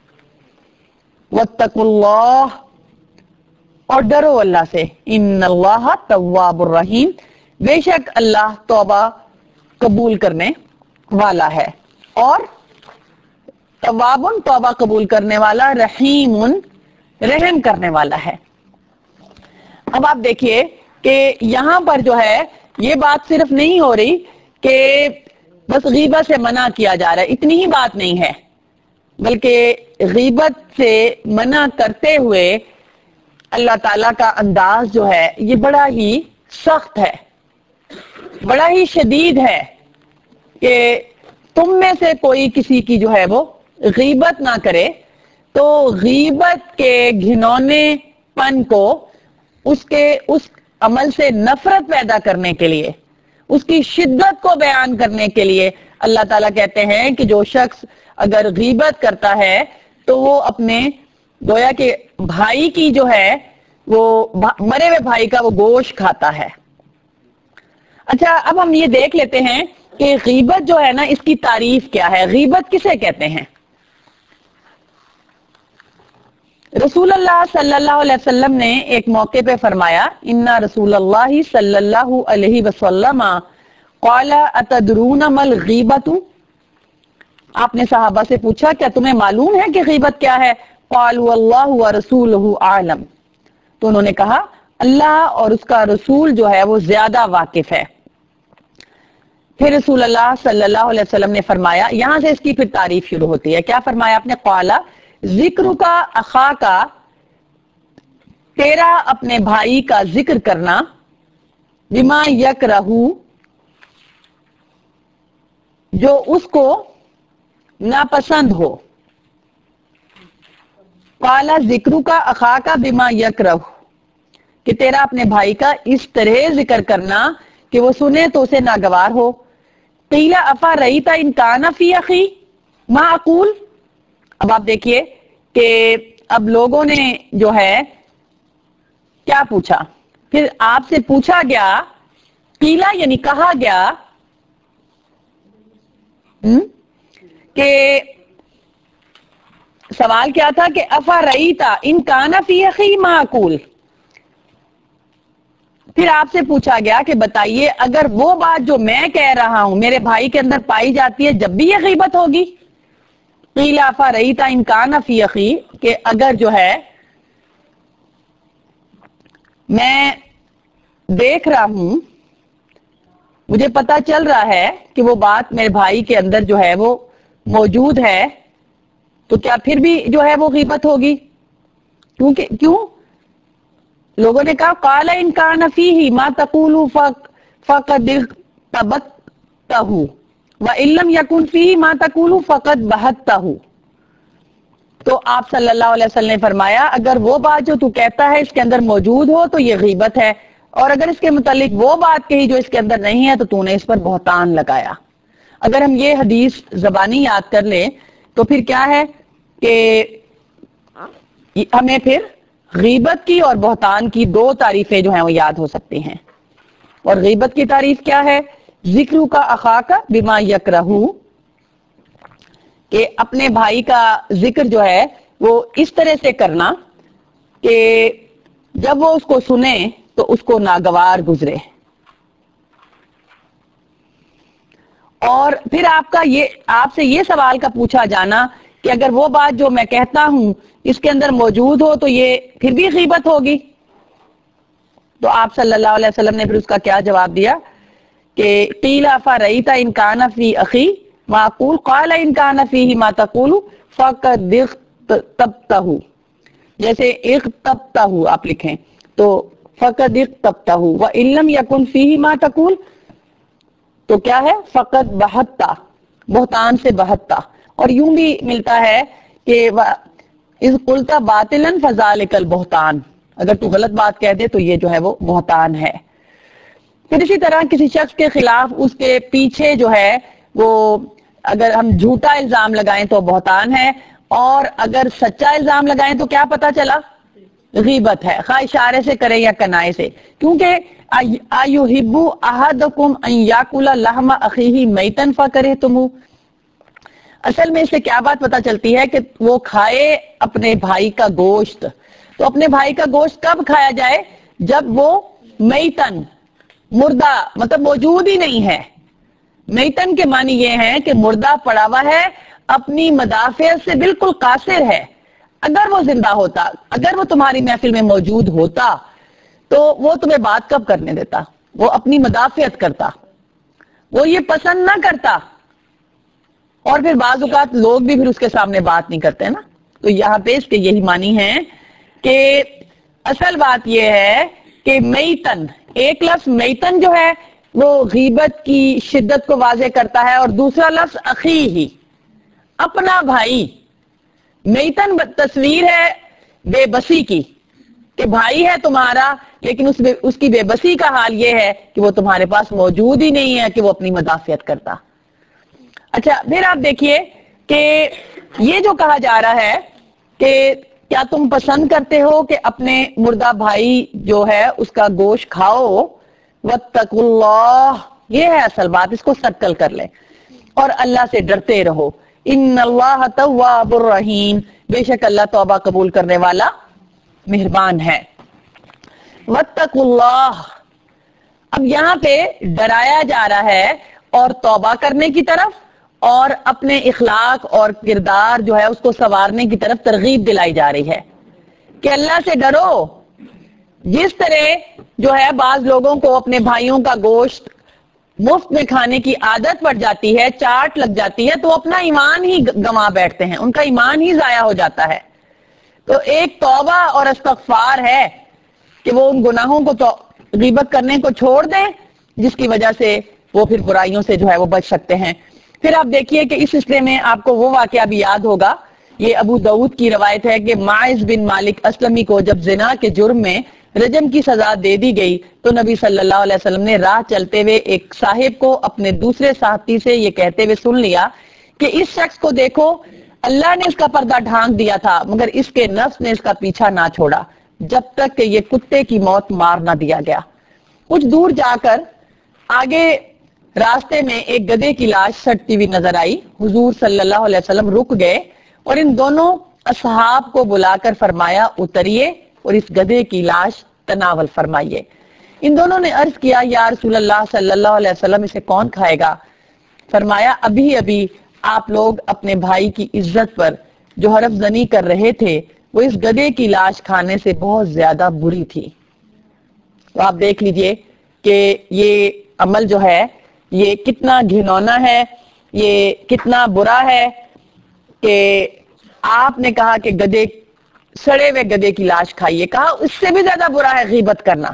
واتقوا اللہ، اور ڈرو اللہ سے، ان اللہ تواب الرحیم، بے شک اللہ توبہ قبول کرنے والا ہے، اور تواب، توبہ قبول کرنے والا، رحیم، رحم کرنے والا ہے۔ اب آپ دیکھیے کہ یہاں پر جو ہے یہ بات صرف نہیں ہو رہی کہ بس غیبت سے منع کیا جا رہا ہے، اتنی ہی بات نہیں ہے، بلکہ غیبت سے منع کرتے ہوئے اللہ تعالیٰ کا انداز جو ہے یہ بڑا ہی سخت ہے، بڑا ہی شدید ہے، کہ تم میں سے کوئی کسی کی جو ہے وہ غیبت نہ کرے۔ تو غیبت کے گھنونے پن کو، اس عمل سے نفرت پیدا کرنے کے لیے، اس کی شدت کو بیان کرنے کے لیے اللہ تعالیٰ کہتے ہیں کہ جو شخص اگر غیبت کرتا ہے تو وہ اپنے گویا کہ بھائی کی جو ہے وہ مرے ہوئے بھائی کا وہ گوشت کھاتا ہے۔ اچھا، اب ہم یہ دیکھ لیتے ہیں کہ غیبت جو ہے نا اس کی تعریف کیا ہے، غیبت کسے کہتے ہیں؟ رسول اللہ صلی اللہ علیہ وسلم نے ایک موقع پہ فرمایا، ان رسول اللہ صلی اللہ علیہ وسلم قال اتدرون ما الغیبۃ، آپ نے صحابہ سے پوچھا کیا تمہیں معلوم ہے کہ غیبت کیا ہے؟ قالوا اللہ ورسولہ اعلم، تو انہوں نے کہا اللہ اور اس کا رسول جو ہے وہ زیادہ واقف ہے۔ پھر رسول اللہ صلی اللہ علیہ وسلم نے فرمایا، یہاں سے اس کی پھر تعریف شروع ہوتی ہے، کیا فرمایا آپ نے؟ قالا، ذکر کا اخا کا، تیرا اپنے بھائی کا ذکر کرنا، بما یکرہ، جو اس کو ناپسند ہو۔ قالا ذکر کا اخا کا بما یکرہ، کہ تیرا اپنے بھائی کا اس طرح ذکر کرنا کہ وہ سنے تو اسے ناگوار ہو۔ قیل افا رئیت ان کان فی اخی ما اقول، اب آپ دیکھیے کہ اب لوگوں نے جو ہے کیا پوچھا، پھر آپ سے پوچھا گیا، قیلا یعنی کہا گیا کہ سوال کیا تھا کہ افا رئیتا ان کان فی اخی ما اقول، پھر آپ سے پوچھا گیا کہ بتائیے اگر وہ بات جو میں کہہ رہا ہوں میرے بھائی کے اندر پائی جاتی ہے جب بھی یہ غیبت ہوگی؟ قیل افا رئیتا ان کان فی اخی، کہ اگر جو ہے میں دیکھ رہا ہوں، مجھے پتا چل رہا ہے کہ وہ بات میرے بھائی کے اندر جو ہے وہ موجود ہے، تو کیا پھر بھی جو ہے وہ غیبت ہوگی؟ کیوں؟ لوگوں نے کہا قال ان کان فیہ ما تقول فقد اغتبتہ وان لم یکن فیہ ما تقول فقد بہتہ، تو آپ صلی اللہ علیہ وسلم نے فرمایا اگر وہ بات جو تو کہتا ہے اس کے اندر موجود ہو تو یہ غیبت ہے، اور اگر اس کے متعلق وہ بات کہی جو اس کے اندر نہیں ہے تو تو نے اس پر بہتان لگایا. اگر ہم یہ حدیث زبانی یاد کر لیں تو پھر کیا ہے کہ ہمیں پھر غیبت کی اور بہتان کی دو تعریفیں جو ہیں وہ یاد ہو سکتی ہیں. اور غیبت کی تعریف کیا ہے؟ ذکر کا اخاک بما یکرہ، کہ اپنے بھائی کا ذکر جو ہے وہ اس طرح سے کرنا کہ جب وہ اس کو سنے تو اس کو ناگوار گزرے. اور پھر آپ سے یہ سوال کا پوچھا جانا کہ اگر وہ بات جو میں کہتا ہوں اس کے اندر موجود ہو تو یہ پھر بھی غیبت ہوگی. تو آپ صلی اللہ علیہ وسلم نے پھر اس کا کیا جواب دیا کہ قیل فرأیت ان کان فی اخی ما اقول قال ان کان فیہ ما تقول فقد اغتبتہ. جیسے اغتبتہ آپ لکھیں تو فقد اغتبتہ وان لم یکن فیہ ما تقول تو کیا ہے؟ فقط بہتا، بہتان سے بہتا. اور یوں بھی ملتا ہے کہ اذ قلت باطلا فذلک البہتان، اگر تو غلط بات کہہ دے تو یہ جو ہے وہ بہتان ہے. پھر اسی طرح کسی شخص کے خلاف اس کے پیچھے جو ہے وہ اگر ہم جھوٹا الزام لگائیں تو بہتان ہے، اور اگر سچا الزام لگائیں تو کیا پتا چلا؟ غیبت ہے، خواہ اشارے سے کرے یا کنائے سے. کیونکہ ایحب احدکم ان یاکل لحم اخیہ میتا فکرہتموہ، اصل میں اس سے کیا بات پتا چلتی ہے کہ وہ کھائے اپنے بھائی کا گوشت. تو اپنے بھائی کا گوشت کب کھایا جائے؟ جب وہ میتن، مردہ، مطلب موجود ہی نہیں ہے. میتن کے معنی یہ ہے کہ مردہ پڑا ہوا ہے، اپنی مدافعت سے بالکل قاصر ہے. اگر وہ زندہ ہوتا، اگر وہ تمہاری محفل میں موجود ہوتا تو وہ تمہیں بات کب کرنے دیتا؟ وہ اپنی مدافعت کرتا، وہ یہ پسند نہ کرتا. اور پھر بعض اوقات لوگ بھی پھر اس کے سامنے بات نہیں کرتے نا. تو یہاں پہ اس کے یہی معنی ہے کہ اصل بات یہ ہے کہ میتن، ایک لفظ میتن جو ہے وہ غیبت کی شدت کو واضح کرتا ہے، اور دوسرا لفظ اخی ہی، اپنا بھائی. میتن تصویر ہے بے بسی کی، کہ بھائی ہے تمہارا لیکن اس کی بے بسی کا حال یہ ہے کہ وہ تمہارے پاس موجود ہی نہیں ہے کہ وہ اپنی مدافعت کرتا. اچھا پھر آپ دیکھیے کہ یہ جو کہا جا رہا ہے کہ کیا تم پسند کرتے ہو کہ اپنے مردہ بھائی جو ہے اس کا گوشت کھاؤ؟ واتقوا اللہ، یہ ہے اصل بات، اس کو سرکل کر لیں. اور اللہ سے ڈرتے رہو. ان اللہ تواب الرحیم، بے شک اللہ توبہ قبول کرنے والا مہربان ہے. واتقوا اللہ، اب یہاں پہ ڈرایا جا رہا ہے اور توبہ کرنے کی طرف، اور اپنے اخلاق اور کردار جو ہے اس کو سنوارنے کی طرف ترغیب دلائی جا رہی ہے کہ اللہ سے ڈرو. جس طرح جو ہے بعض لوگوں کو اپنے بھائیوں کا گوشت مفت میں کھانے کی عادت پڑ جاتی ہے، چاٹ لگ جاتی ہے، تو اپنا ایمان ہی گنوا بیٹھتے ہیں، ان کا ایمان ہی ضائع ہو جاتا ہے. تو ایک توبہ اور استغفار ہے کہ وہ ان گناہوں کو تو غیبت کرنے کو چھوڑ دیں جس کی وجہ سے وہ پھر برائیوں سے جو ہے وہ بچ سکتے ہیں. پھر آپ دیکھیے کہ اس سلسلے میں آپ کو وہ واقعہ بھی یاد ہوگا، یہ ابو داؤد کی روایت ہے کہ ماعز بن مالک اسلمی کو جب زنا کے جرم میں رجم کی سزا دے دی گئی تو نبی صلی اللہ علیہ وسلم نے راہ چلتے ہوئے ایک صاحب کو اپنے دوسرے ساتھی سے یہ کہتے ہوئے سن لیا کہ اس شخص کو دیکھو، اللہ نے اس کا پردہ ڈھانک دیا تھا مگر اس کے نفس نے اس کا پیچھا نہ چھوڑا جب تک کہ یہ کتے کی موت مار نہ دیا گیا. کچھ دور جا کر آگے راستے میں ایک گدھے کی لاش سڑتی ہوئی نظر آئی. حضور صلی اللہ علیہ وسلم رک گئے اور ان دونوں اصحاب کو بلا کر فرمایا اتریے اور اس گدھے کی لاش تناول فرمائیے. ان دونوں نے عرض کیا یا رسول اللہ صلی اللہ علیہ وسلم اسے کون کھائے گا؟ فرمایا ابھی ابھی آپ لوگ اپنے بھائی کی عزت پر جو حرف زنی کر رہے تھے وہ اس گدھے کی لاش کھانے سے بہت زیادہ بری تھی. تو آپ دیکھ لیجئے کہ یہ عمل جو ہے یہ کتنا گھنونا ہے، یہ کتنا برا ہے کہ آپ نے کہا کہ گدھے، سڑے ہوئے گدھے کی لاش کھائیے. کہا اس سے بھی زیادہ برا ہے غیبت کرنا،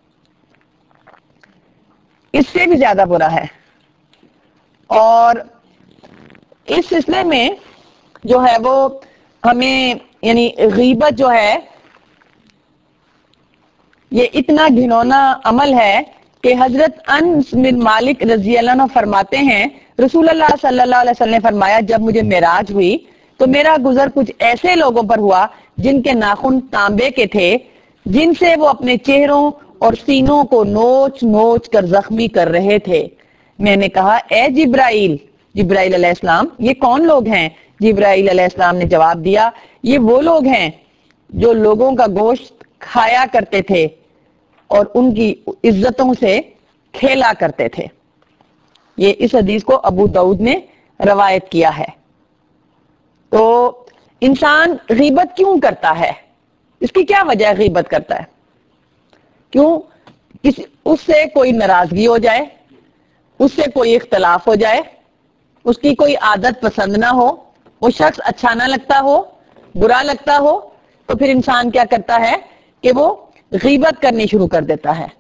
اس سے بھی زیادہ برا ہے. اور اس سلسلے میں جو ہے وہ ہمیں یعنی غیبت جو ہے یہ اتنا گھنونا عمل ہے کہ حضرت انس بن مالک رضی اللہ عنہ فرماتے ہیں رسول اللہ صلی اللہ علیہ وسلم نے فرمایا جب مجھے معراج ہوئی تو میرا گزر کچھ ایسے لوگوں پر ہوا جن کے ناخن تانبے کے تھے، جن سے وہ اپنے چہروں اور سینوں کو نوچ نوچ کر زخمی کر رہے تھے۔ میں نے کہا اے جبرائیل علیہ السلام یہ کون لوگ ہیں؟ جبرائیل علیہ السلام نے جواب دیا یہ وہ لوگ ہیں جو لوگوں کا گوشت کھایا کرتے تھے اور ان کی عزتوں سے کھیلا کرتے تھے۔ یہ اس حدیث کو ابو داؤد نے روایت کیا ہے۔ تو انسان غیبت کیوں کرتا ہے؟ اس کی کیا وجہ ہے غیبت کرتا ہے؟ کیوں؟ اس سے کوئی ناراضگی ہو جائے، اس سے کوئی اختلاف ہو جائے، اس کی کوئی عادت پسند نہ ہو، وہ شخص اچھا نہ لگتا ہو، برا لگتا ہو، تو پھر انسان کیا کرتا ہے کہ وہ غیبت کرنی شروع کر دیتا ہے۔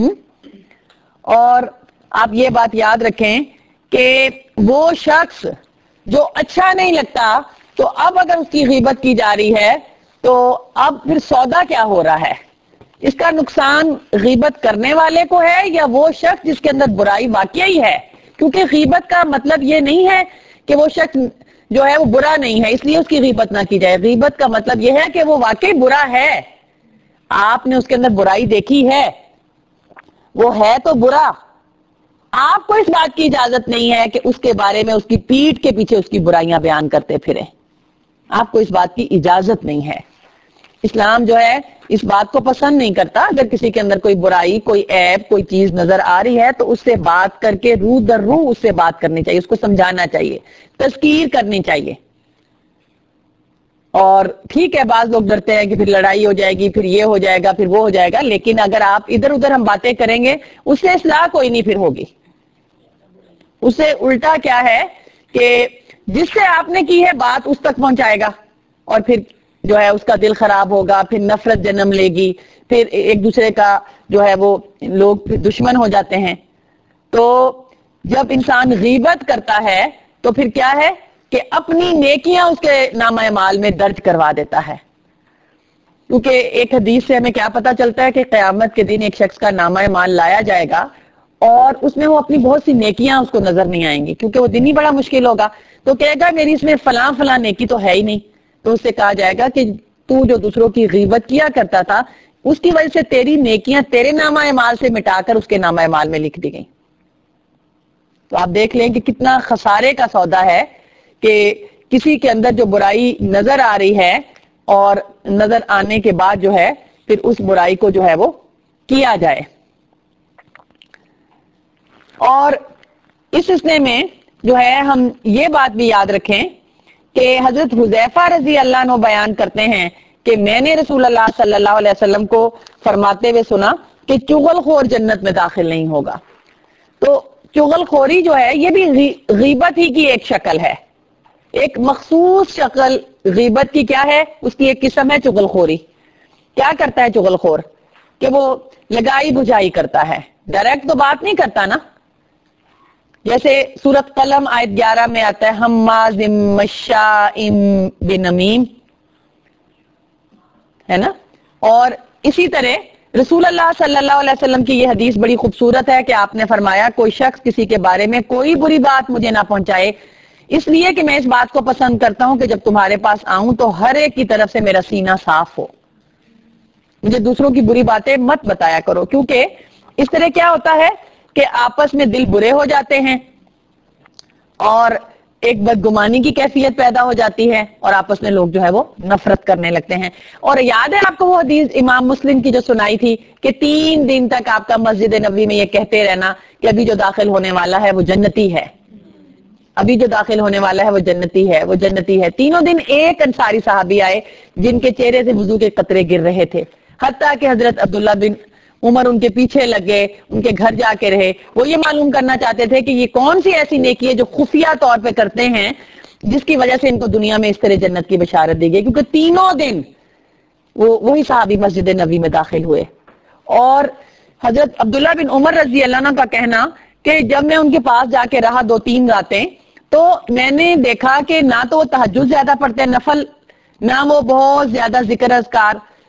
اور آپ یہ بات یاد رکھیں کہ وہ شخص جو اچھا نہیں لگتا تو اب اگر اس کی غیبت کی جا رہی ہے تو اب پھر سودا کیا ہو رہا ہے؟ اس کا نقصان غیبت کرنے والے کو ہے یا وہ شخص جس کے اندر برائی واقعی ہے؟ کیونکہ غیبت کا مطلب یہ نہیں ہے کہ وہ شخص جو ہے وہ برا نہیں ہے اس لیے اس کی غیبت نہ کی جائے۔ غیبت کا مطلب یہ ہے کہ وہ واقعی برا ہے، آپ نے اس کے اندر برائی دیکھی ہے، وہ ہے تو برا، آپ کو اس بات کی اجازت نہیں ہے کہ اس کے بارے میں اس کی پیٹھ کے پیچھے اس کی برائیاں بیان کرتے پھریں، آپ کو اس بات کی اجازت نہیں ہے۔ اسلام جو ہے اس بات کو پسند نہیں کرتا، اگر کسی کے اندر کوئی برائی، کوئی عیب، کوئی چیز نظر آ رہی ہے تو اس سے بات کر کے روح در روح اس سے بات کرنی چاہیے، اس کو سمجھانا چاہیے، تذکیر کرنی چاہیے۔ اور ٹھیک ہے بعض لوگ ڈرتے ہیں کہ پھر لڑائی ہو جائے گی، پھر یہ ہو جائے گا، پھر وہ ہو جائے گا، لیکن اگر آپ ادھر ادھر ہم باتیں کریں گے اس سے اصلاح کوئی نہیں پھر ہوگی۔ اس سے الٹا کیا ہے کہ جس سے آپ نے کی ہے بات اس تک پہنچائے گا اور پھر جو ہے اس کا دل خراب ہوگا، پھر نفرت جنم لے گی، پھر ایک دوسرے کا جو ہے وہ لوگ پھر دشمن ہو جاتے ہیں۔ تو جب انسان غیبت کرتا ہے تو پھر کیا ہے کہ اپنی نیکیاں اس کے نامہ اعمال میں درج کروا دیتا ہے، کیونکہ ایک حدیث سے ہمیں کیا پتہ چلتا ہے کہ قیامت کے دن ایک شخص کا نامہ اعمال لایا جائے گا اور اس میں وہ اپنی بہت سی نیکیاں اس کو نظر نہیں آئیں گی، کیونکہ وہ دن ہی بڑا مشکل ہوگا، تو کہے گا میری اس میں فلاں فلاں نیکی تو ہے ہی نہیں، تو اس سے کہا جائے گا کہ تو جو دوسروں کی غیبت کیا کرتا تھا اس کی وجہ سے تیری نیکیاں تیرے نامہ اعمال سے مٹا کر اس کے نامہ اعمال میں لکھ دی گئیں۔ تو آپ دیکھ لیں کہ کتنا خسارے کا سودا ہے کہ کسی کے اندر جو برائی نظر آ رہی ہے اور نظر آنے کے بعد جو ہے پھر اس برائی کو جو ہے وہ کیا جائے۔ اور اس سلسلے میں جو ہے ہم یہ بات بھی یاد رکھیں کہ حضرت حذیفہ رضی اللہ عنہ بیان کرتے ہیں کہ میں نے رسول اللہ صلی اللہ علیہ وسلم کو فرماتے ہوئے سنا کہ چغل خور جنت میں داخل نہیں ہوگا۔ تو چغل خوری جو ہے یہ بھی غیبت ہی کی ایک شکل ہے، ایک مخصوص شکل غیبت کی کیا ہے، اس کی ایک قسم ہے چغل خوری۔ کیا کرتا ہے چغل خور؟ کہ وہ لگائی بجھائی کرتا ہے، ڈائریکٹ تو بات نہیں کرتا نا، جیسے سورۃ قلم آیت 11 میں آتا ہے حماز مشاء بنمیم، ہے نا۔ اور اسی طرح رسول اللہ صلی اللہ علیہ وسلم کی یہ حدیث بڑی خوبصورت ہے کہ آپ نے فرمایا کوئی شخص کسی کے بارے میں کوئی بری بات مجھے نہ پہنچائے، اس لیے کہ میں اس بات کو پسند کرتا ہوں کہ جب تمہارے پاس آؤں تو ہر ایک کی طرف سے میرا سینہ صاف ہو، مجھے دوسروں کی بری باتیں مت بتایا کرو، کیونکہ اس طرح کیا ہوتا ہے کہ آپس میں دل برے ہو جاتے ہیں اور ایک بدگمانی کی کیفیت پیدا ہو جاتی ہے اور آپس میں لوگ جو ہے وہ نفرت کرنے لگتے ہیں۔ اور یاد ہے آپ کو وہ حدیث امام مسلم کی جو سنائی تھی کہ 3 دن تک آپ کا مسجد نبوی میں یہ کہتے رہنا کہ ابھی جو داخل ہونے والا ہے وہ جنتی ہے، ابھی جو داخل ہونے والا ہے وہ جنتی ہے، وہ جنتی ہے۔ 3 دن ایک انصاری صحابی آئے جن کے چہرے سے وضو کے قطرے گر رہے تھے، حتیٰ کہ حضرت عبداللہ بن عمر ان کے پیچھے لگے، ان کے گھر جا کے رہے، وہ یہ معلوم کرنا چاہتے تھے کہ یہ کون سی ایسی نیکی ہے جو خفیہ طور پہ کرتے ہیں جس کی وجہ سے ان کو دنیا میں اس طرح جنت کی بشارت دی گئی، کیونکہ 3 دن وہی صحابی مسجد نبی میں داخل ہوئے۔ اور حضرت عبداللہ بن عمر رضی اللہ عنہ کا کہنا کہ جب میں ان کے پاس جا کے رہا 2-3 راتیں تو میں نے دیکھا کہ نہ تو وہ تہجد زیادہ پڑھتے ہیں نفل، نہ وہ بہت زیادہ ذکر اذکار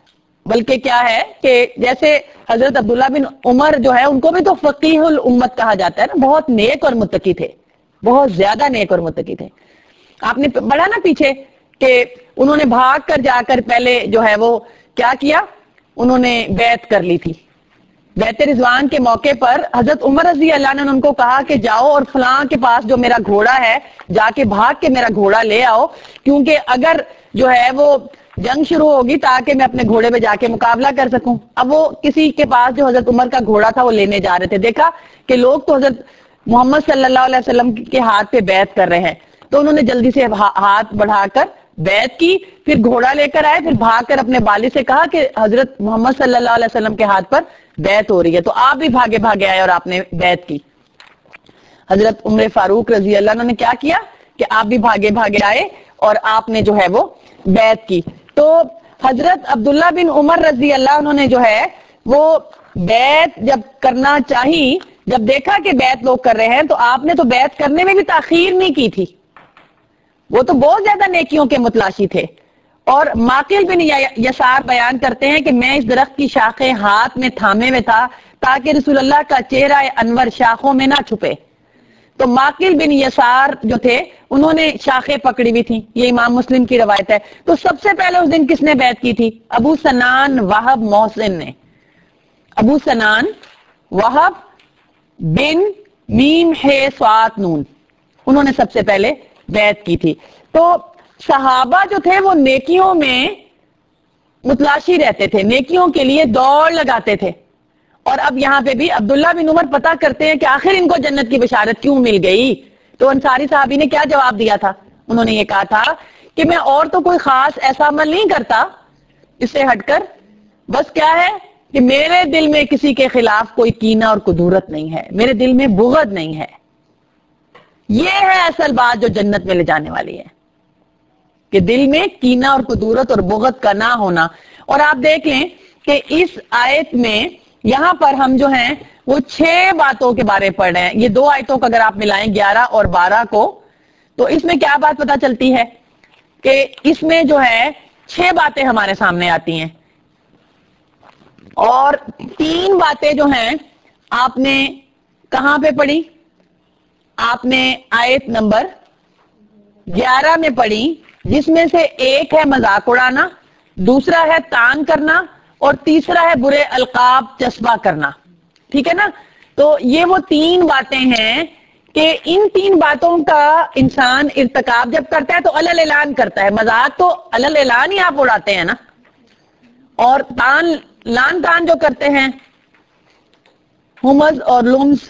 بلکہ کیا ہے کہ جیسے حضرت عبداللہ بن عمر جو ہے ان کو بھی تو فقیہ الامت کہا جاتا ہے نا، بہت نیک اور متقی تھے، بہت زیادہ نیک اور متقی تھے. آپ نے پڑھا نا پیچھے کہ انہوں نے بھاگ کر جا کر پہلے جو ہے وہ کیا کیا، انہوں نے بیعت کر لی تھی. بیعت رضوان کے موقع پر حضرت عمر رضی اللہ عنہ نے ان کو کہا کہ جاؤ اور فلاں کے پاس جو میرا گھوڑا ہے جا کے بھاگ کے میرا گھوڑا لے آؤ، کیونکہ اگر جو ہے وہ جنگ شروع ہوگی تاکہ میں اپنے گھوڑے پہ جا کے مقابلہ کر سکوں. اب وہ کسی کے پاس جو حضرت عمر کا گھوڑا تھا وہ لینے جا رہے تھے، دیکھا کہ لوگ تو حضرت محمد صلی اللہ علیہ وسلم کے ہاتھ پہ بیعت کر رہے ہیں، تو انہوں نے جلدی سے ہاتھ بڑھا کر بیعت کی، پھر گھوڑا لے کر آئے، پھر بھاگ کر اپنے والد سے کہا کہ حضرت محمد صلی اللہ علیہ وسلم کے ہاتھ پر بیعت ہو رہی ہے، تو آپ بھی بھاگے بھاگے آئے اور آپ نے بیعت کی. حضرت عمر فاروق رضی اللہ عنہ نے کیا کیا کہ آپ بھی بھاگے بھاگے آئے اور آپ نے جو ہے وہ بیعت کی. تو حضرت عبداللہ بن عمر رضی اللہ عنہ نے جو ہے وہ بیعت جب کرنا چاہی، جب دیکھا کہ بیعت لوگ کر رہے ہیں تو آپ نے تو بیعت کرنے میں بھی تاخیر نہیں کی تھی، وہ تو بہت زیادہ نیکیوں کے متلاشی تھے. اور ماقل بن یسار بیان کرتے ہیں کہ میں اس درخت کی شاخیں ہاتھ میں تھامے ہوئے تھا تاکہ رسول اللہ کا چہرہ انور شاخوں میں نہ چھپے. تو ماقل بن یسار جو تھے انہوں نے شاخیں پکڑی ہوئی تھیں، یہ امام مسلم کی روایت ہے. تو سب سے پہلے اس دن کس نے بیعت کی تھی؟ ابو سنان وہب محسن نے. ابو سنان وہب بن میم ہے صاد نون، انہوں نے سب سے پہلے بیعت کی تھی. تو صحابہ جو تھے وہ نیکیوں میں متلاشی رہتے تھے، نیکیوں کے لیے دوڑ لگاتے تھے. اور اب یہاں پہ بھی عبداللہ بن عمر پتہ کرتے ہیں کہ آخر ان کو جنت کی بشارت کیوں مل گئی. تو انصاری صحابی نے کیا جواب دیا تھا؟ انہوں نے یہ کہا تھا کہ میں اور تو کوئی خاص ایسا عمل نہیں کرتا اس سے ہٹ کر، بس کیا ہے کہ میرے دل میں کسی کے خلاف کوئی کینہ اور کدورت نہیں ہے، میرے دل میں بغض نہیں ہے. یہ ہے اصل بات جو جنت میں لے جانے والی ہے، کہ دل میں کینہ اور کدورت اور بغض کا نہ ہونا. اور آپ دیکھ لیں کہ اس آیت میں یہاں پر ہم جو ہیں وہ 6 باتوں کے بارے پڑھ رہے ہیں. یہ 2 آیتوں کو اگر آپ ملائیں 11 اور 12 کو، تو اس میں کیا بات پتہ چلتی ہے کہ اس میں جو ہے 6 باتیں ہمارے سامنے آتی ہیں، اور 3 باتیں جو ہیں آپ نے کہاں پہ پڑھی؟ آپ نے آیت نمبر 11 میں پڑھی، جس میں سے ایک ہے مذاق اڑانا، دوسرا ہے تان کرنا، اور تیسرا ہے برے القاب چسپاں کرنا. ٹھیک ہے نا؟ تو یہ وہ 3 باتیں ہیں کہ ان 3 باتوں کا انسان ارتکاب جب کرتا ہے تو علل اعلان کرتا ہے. مذاق تو علل اعلان ہی آپ اڑاتے ہیں نا، اور لان تان جو کرتے ہیں ہمز اور لمز،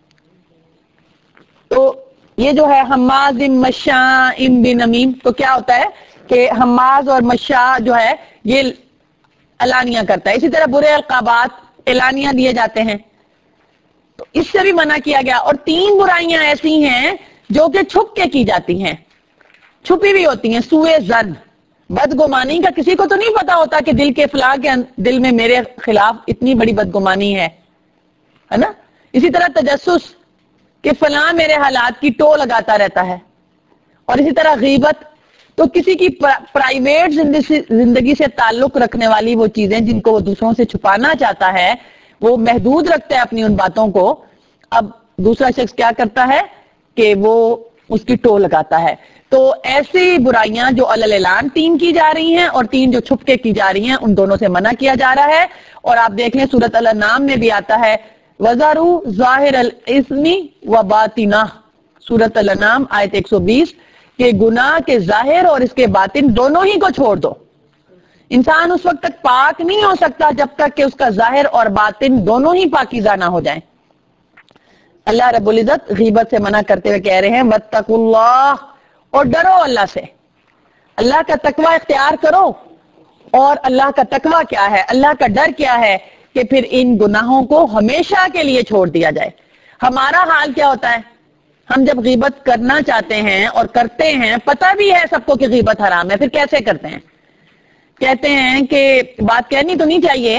تو یہ جو ہے حماز مشاء بنمیم، تو کیا ہوتا ہے کہ حماز اور مشاء جو ہے یہ اعلانیہ کرتا ہے. اسی طرح برے القابات اعلانیہ دیے جاتے ہیں، تو اس سے بھی منع کیا گیا. اور 3 برائیاں ایسی ہیں جو کہ چھپ کے کی جاتی ہیں، چھپی بھی ہوتی ہیں. سوء ظن، بدگمانی کا کسی کو تو نہیں پتا ہوتا کہ دل کے فلاں کے دل میں میرے خلاف اتنی بڑی بدگمانی ہے نا. اسی طرح تجسس، کہ فلاں میرے حالات کی ٹو لگاتا رہتا ہے. اور اسی طرح غیبت، تو کسی کی پرائیویٹ زندگی سے تعلق رکھنے والی وہ چیزیں جن کو وہ دوسروں سے چھپانا چاہتا ہے، وہ محدود رکھتا ہے اپنی ان باتوں کو. اب دوسرا شخص کیا کرتا ہے کہ وہ اس کی ٹو لگاتا ہے. تو ایسی برائیاں جو علل اعلان 3 کی جا رہی ہیں اور 3 جو چھپ کے کی جا رہی ہیں، ان دونوں سے منع کیا جا رہا ہے. اور آپ دیکھ لیں سورۃ الانعام میں بھی آتا ہے وَذَرُوا ظَاهِرَ الْإِثْمِ وَبَاطِنَهُ، سورۃ الانعام آیت 120، کہ گناہ کے ظاہر اور اس کے باطن دونوں ہی کو چھوڑ دو. انسان اس وقت تک پاک نہیں ہو سکتا جب تک کہ اس کا ظاہر اور باطن دونوں ہی پاکیزہ نہ ہو جائیں. اللہ رب العزت غیبت سے منع کرتے ہوئے کہہ رہے ہیں وَاتَّقُوا اللَّهَ، اور ڈرو اللہ سے، اللہ کا تقوی اختیار کرو. اور اللہ کا تقوی کیا ہے، اللہ کا ڈر کیا ہے کہ پھر ان گناہوں کو ہمیشہ کے لیے چھوڑ دیا جائے. ہمارا حال کیا ہوتا ہے؟ ہم جب غیبت کرنا چاہتے ہیں اور کرتے ہیں، پتہ بھی ہے سب کو کہ غیبت حرام ہے، پھر کیسے کرتے ہیں؟ کہتے ہیں کہ بات کہنی تو نہیں چاہیے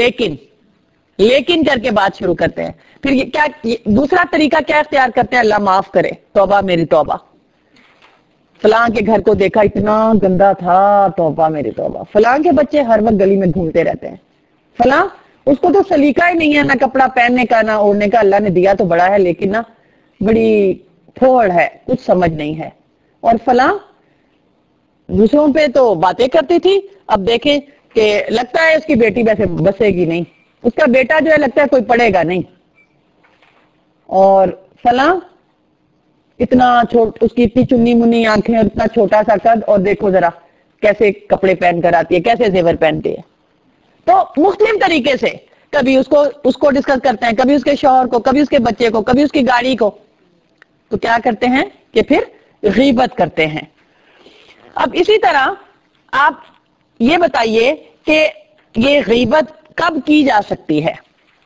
لیکن کر کے بات شروع کرتے ہیں. پھر یہ کیا دوسرا طریقہ کیا اختیار کرتے ہیں؟ اللہ معاف کرے، توبہ میری توبہ. فلاں کے گھر کو دیکھا اتنا گندا تھا، توبہ میری توبہ، فلاں کے بچے ہر وقت گلی میں گھومتے رہتے ہیں، فلاں اس کو تو سلیقہ ہی نہیں ہے نہ کپڑا پہننے کا نہ اوڑھنے کا، اللہ نے دیا تو بڑا ہے لیکن نہ بڑی تھوڑ ہے، کچھ سمجھ نہیں ہے، اور فلاں دوسروں پہ تو باتیں کرتی تھی، اب دیکھیں کہ لگتا ہے اس کی بیٹی ویسے بسے گی نہیں، اس کا بیٹا جو ہے لگتا ہے کوئی پڑھے گا نہیں، اور فلاں اتنا اس کی اتنی چنی منی آنکھیں اور اتنا چھوٹا سا قد، اور دیکھو ذرا کیسے کپڑے پہن کر آتی ہے، کیسے زیور پہنتی ہے۔ تو مختلف طریقے سے کبھی اس کو ڈسکس کرتے ہیں، کبھی اس کے شوہر کو، کبھی اس کے بچے کو، کبھی اس کی گاڑی کو، تو کیا کرتے ہیں کہ پھر غیبت کرتے ہیں۔ اب اسی طرح آپ یہ بتائیے کہ یہ غیبت کب کی جا سکتی ہے،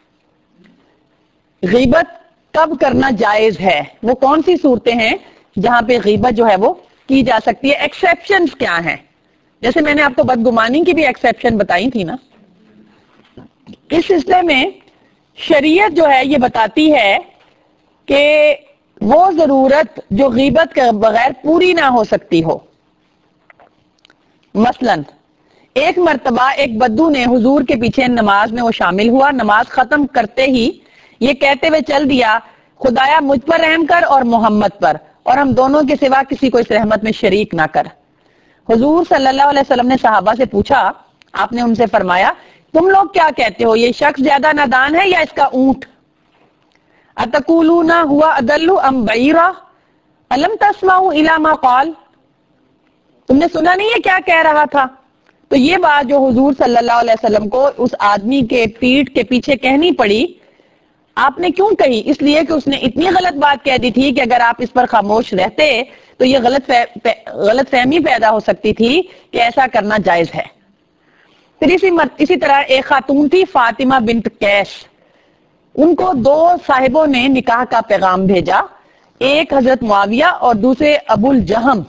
غیبت کب کرنا جائز ہے، وہ کون سی صورتیں ہیں جہاں پہ غیبت جو ہے وہ کی جا سکتی ہے، ایکسیپشنز کیا ہیں؟ جیسے میں نے آپ کو بدگمانی کی بھی ایکسیپشن بتائی تھی نا، اس سلسلے میں شریعت جو ہے یہ بتاتی ہے کہ وہ ضرورت جو غیبت کے بغیر پوری نہ ہو سکتی ہو، مثلا ایک مرتبہ ایک بدو نے حضور کے پیچھے نماز میں وہ شامل ہوا، نماز ختم کرتے ہی یہ کہتے ہوئے چل دیا، خدایا مجھ پر رحم کر اور محمد پر، اور ہم دونوں کے سوا کسی کو اس رحمت میں شریک نہ کر۔ حضور صلی اللہ علیہ وسلم نے صحابہ سے پوچھا، آپ نے ان سے فرمایا تم لوگ کیا کہتے ہو، یہ شخص زیادہ نادان ہے یا اس کا اونٹ؟ اتقولون ہوا اضل ام بعیرا الم تسمعوا الی ما قال، تم نے سنا نہیں ہے کیا کہہ رہا تھا؟ تو یہ بات جو حضور صلی اللہ علیہ وسلم کو اس آدمی کے پیٹھ کے پیچھے کہنی پڑی، آپ نے کیوں کہی؟ اس لیے کہ اس نے اتنی غلط بات کہہ دی تھی کہ اگر آپ اس پر خاموش رہتے تو یہ غلط فہمی پیدا ہو سکتی تھی کہ ایسا کرنا جائز ہے۔ پھر اسی طرح ایک خاتون تھی فاطمہ بنت قیس، ان کو دو صاحبوں نے نکاح کا پیغام بھیجا، ایک حضرت معاویہ اور دوسرے ابو الجہم،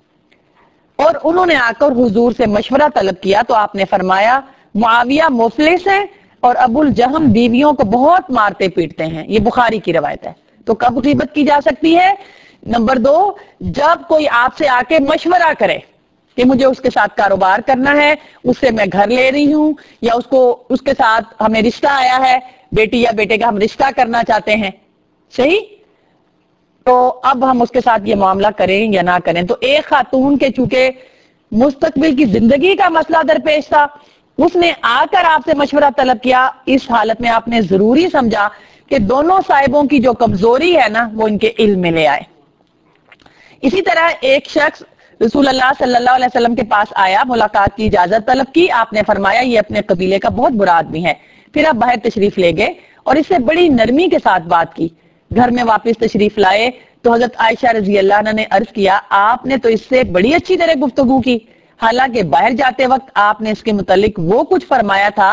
اور انہوں نے آ کر حضور سے مشورہ طلب کیا تو آپ نے فرمایا معاویہ مفلس ہیں اور ابو الجہم بیویوں کو بہت مارتے پیٹتے ہیں، یہ بخاری کی روایت ہے۔ تو کب غیبت کی جا سکتی ہے؟ نمبر 2، جب کوئی آپ سے آ کے مشورہ کرے کہ مجھے اس کے ساتھ کاروبار کرنا ہے، اس سے میں گھر لے رہی ہوں، یا اس کے ساتھ ہمیں رشتہ آیا ہے، بیٹی یا بیٹے کا ہم رشتہ کرنا چاہتے ہیں، صحیح؟ تو اب ہم اس کے ساتھ یہ معاملہ کریں یا نہ کریں۔ تو ایک خاتون کے چونکہ مستقبل کی زندگی کا مسئلہ درپیش تھا، اس نے آ کر آپ سے مشورہ طلب کیا، اس حالت میں آپ نے ضروری سمجھا کہ دونوں صاحبوں کی جو کمزوری ہے نا وہ ان کے علم میں لے آئے۔ اسی طرح ایک شخص رسول اللہ صلی اللہ علیہ وسلم کے پاس آیا، ملاقات کی اجازت طلب کی، آپ نے فرمایا یہ اپنے قبیلے کا بہت برا آدمی ہے، پھر آپ باہر تشریف لے گئے اور اس سے بڑی نرمی کے ساتھ بات کی، گھر میں واپس تشریف لائے تو حضرت عائشہ رضی اللہ عنہ نے عرض کیا آپ نے تو اس سے بڑی اچھی طرح گفتگو کی، حالانکہ باہر جاتے وقت آپ نے اس کے متعلق وہ کچھ فرمایا تھا۔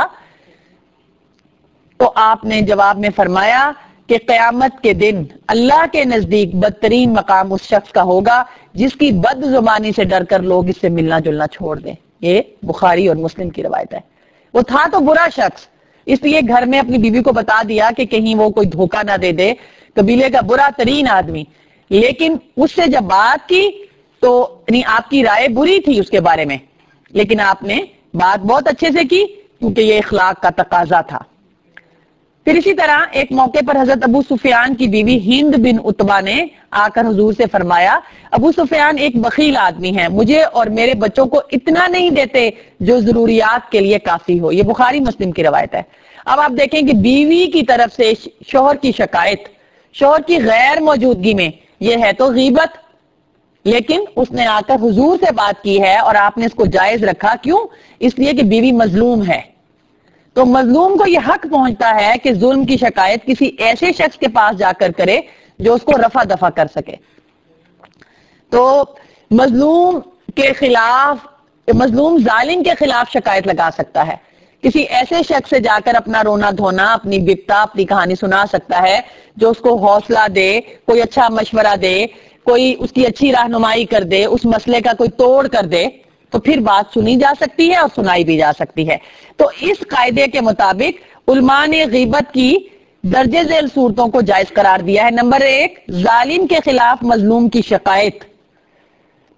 تو آپ نے جواب میں فرمایا کہ قیامت کے دن اللہ کے نزدیک بدترین مقام اس شخص کا ہوگا جس کی بد زبانی سے ڈر کر لوگ اس سے ملنا جلنا چھوڑ دیں۔ یہ بخاری اور مسلم کی روایت ہے۔ وہ تھا تو برا شخص، اس لیے گھر میں اپنی بیوی کو بتا دیا کہ کہیں وہ کوئی دھوکہ نہ دے دے، قبیلے کا برا ترین آدمی، لیکن اس سے جب بات کی تو یعنی آپ کی رائے بری تھی اس کے بارے میں، لیکن آپ نے بات بہت اچھے سے کی کیونکہ یہ اخلاق کا تقاضا تھا۔ پھر اسی طرح ایک موقع پر حضرت ابو سفیان کی بیوی ہند بن عتبہ نے آ کر حضور سے فرمایا ابو سفیان ایک بخیل آدمی ہے، مجھے اور میرے بچوں کو اتنا نہیں دیتے جو ضروریات کے لیے کافی ہو، یہ بخاری مسلم کی روایت ہے۔ اب آپ دیکھیں کہ بیوی کی طرف سے شوہر کی شکایت، شوہر کی غیر موجودگی میں، یہ ہے تو غیبت، لیکن اس نے آ کر حضور سے بات کی ہے اور آپ نے اس کو جائز رکھا، کیوں؟ اس لیے کہ بیوی مظلوم ہے، تو مظلوم کو یہ حق پہنچتا ہے کہ ظلم کی شکایت کسی ایسے شخص کے پاس جا کر کرے جو اس کو رفع دفع کر سکے۔ تو مظلوم کے خلاف، مظلوم ظالم کے خلاف شکایت لگا سکتا ہے، کسی ایسے شخص سے جا کر اپنا رونا دھونا، اپنی بپتا، اپنی کہانی سنا سکتا ہے جو اس کو حوصلہ دے، کوئی اچھا مشورہ دے، کوئی اس کی اچھی رہنمائی کر دے، اس مسئلے کا کوئی توڑ کر دے، تو پھر بات سنی جا سکتی ہے اور سنائی بھی جا سکتی ہے۔ تو اس قاعدے کے مطابق علماء نے غیبت کی درجہ ذیل صورتوں کو جائز قرار دیا ہے۔ نمبر 1، ظالم کے خلاف مظلوم کی شکایت،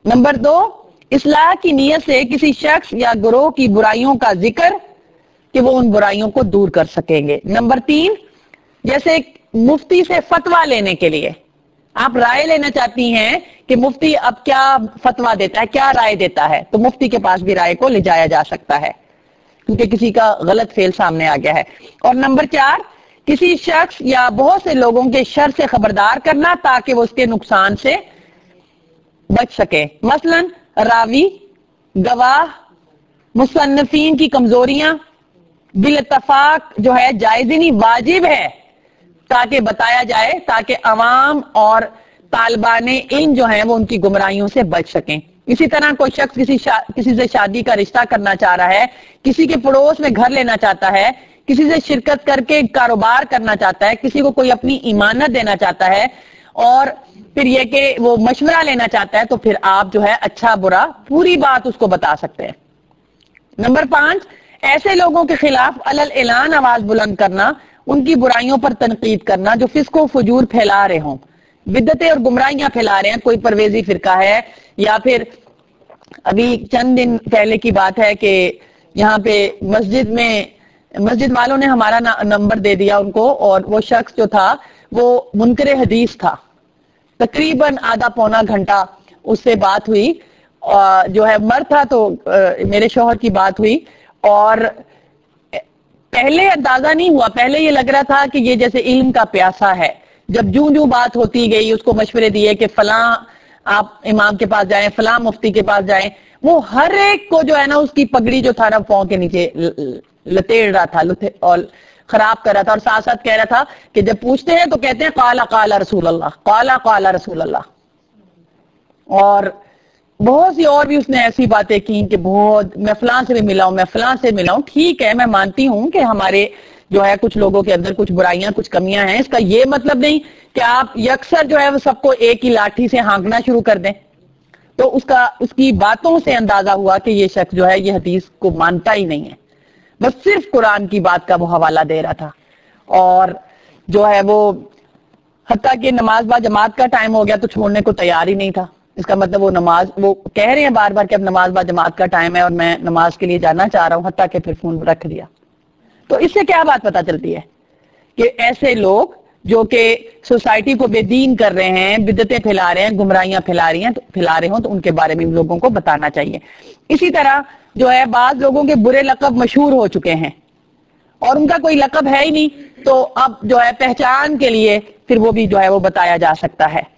نمبر 2، اصلاح کی نیت سے کسی شخص یا گروہ کی برائیوں کا ذکر کہ وہ ان برائیوں کو دور کر سکیں گے۔ نمبر 3، جیسے مفتی سے فتویٰ لینے کے لیے آپ رائے لینا چاہتی ہیں کہ مفتی اب کیا فتویٰ دیتا ہے، کیا رائے دیتا ہے، تو مفتی کے پاس بھی رائے کو لے جایا جا سکتا ہے کیونکہ کسی کا غلط فعل سامنے آ گیا ہے۔ اور نمبر 4، کسی شخص یا بہت سے لوگوں کے شر سے خبردار کرنا تاکہ وہ اس کے نقصان سے بچ سکے، مثلا راوی، گواہ، مصنفین کی کمزوریاں بالاتفاق جو ہے جائز ہی نہیں واجب ہے تاکہ بتایا جائے تاکہ عوام اور طالبان علم جو ہیں وہ ان کی گمراہیوں سے بچ سکیں۔ اسی طرح کوئی شخص کسی سے شادی کا رشتہ کرنا چاہ رہا ہے، کسی کے پڑوس میں گھر لینا چاہتا ہے، کسی سے شرکت کر کے کاروبار کرنا چاہتا ہے، کسی کو کوئی اپنی امانت دینا چاہتا ہے اور پھر یہ کہ وہ مشورہ لینا چاہتا ہے، تو پھر آپ جو ہے اچھا برا پوری بات اس کو بتا سکتے ہیں۔ نمبر 5، ایسے لوگوں کے خلاف علل اعلان آواز بلند کرنا، ان کی برائیوں پر تنقید کرنا جو فسق و فجور پھیلا رہے ہوں، بدعتیں اور گمراہیاں پھیلا رہے ہیں، کوئی پرویزی فرقہ ہے یا پھر ابھی چند دن پہلے کی بات ہے کہ یہاں پہ مسجد والوں نے ہمارا نمبر دے دیا ان کو، اور وہ شخص جو تھا وہ منکر حدیث تھا، تقریباً آدھا پونا گھنٹہ اس سے بات ہوئی، جو ہے مرد تھا تو میرے شوہر کی بات ہوئی، اور پہلے اندازہ نہیں ہوا، پہلے یہ لگ رہا تھا کہ یہ جیسے علم کا پیاسا ہے، جب جوں بات ہوتی گئی اس کو مشورے دیے کہ فلاں آپ امام کے پاس جائیں، فلاں مفتی کے پاس جائیں، وہ ہر ایک کو جو ہے نا اس کی پگڑی جو تھا نا پاؤں کے نیچے لتیڑ رہا تھا اور خراب کر رہا تھا، اور ساتھ ساتھ کہہ رہا تھا کہ جب پوچھتے ہیں تو کہتے ہیں قال قال رسول اللہ، قال رسول اللہ، اور بہت سی اور بھی اس نے ایسی باتیں کی کہ بہت میں فلاں سے بھی ملا ہوں، میں فلاں سے ملا ہوں۔ ٹھیک ہے، میں مانتی ہوں کہ ہمارے جو ہے کچھ لوگوں کے اندر کچھ برائیاں کچھ کمیاں ہیں، اس کا یہ مطلب نہیں کہ آپ یکسر جو ہے وہ سب کو ایک ہی لاٹھی سے ہانکنا شروع کر دیں۔ تو اس کی باتوں سے اندازہ ہوا کہ یہ شخص جو ہے یہ حدیث کو مانتا ہی نہیں ہے، بس صرف قرآن کی بات کا وہ حوالہ دے رہا تھا، اور جو ہے وہ حتیٰ کہ نماز با جماعت کا ٹائم ہو گیا تو چھوڑنے کو تیار ہی نہیں تھا۔ اس کا مطلب وہ کہہ رہے ہیں بار بار کہ اب نماز با جماعت کا ٹائم ہے اور میں نماز کے لیے جانا چاہ رہا ہوں، حتیٰ کہ پھر فون رکھ دیا۔ تو اس سے کیا بات پتہ چلتی ہے کہ ایسے لوگ جو کہ سوسائٹی کو بے دین کر رہے ہیں، بدعتیں پھیلا رہے ہیں، گمراہیاں پھیلا رہے ہوں تو ان کے بارے میں لوگوں کو بتانا چاہیے۔ اسی طرح جو ہے بعض لوگوں کے برے لقب مشہور ہو چکے ہیں اور ان کا کوئی لقب ہے ہی نہیں، تو اب جو ہے پہچان کے لیے پھر وہ بھی جو ہے وہ بتایا جا سکتا ہے۔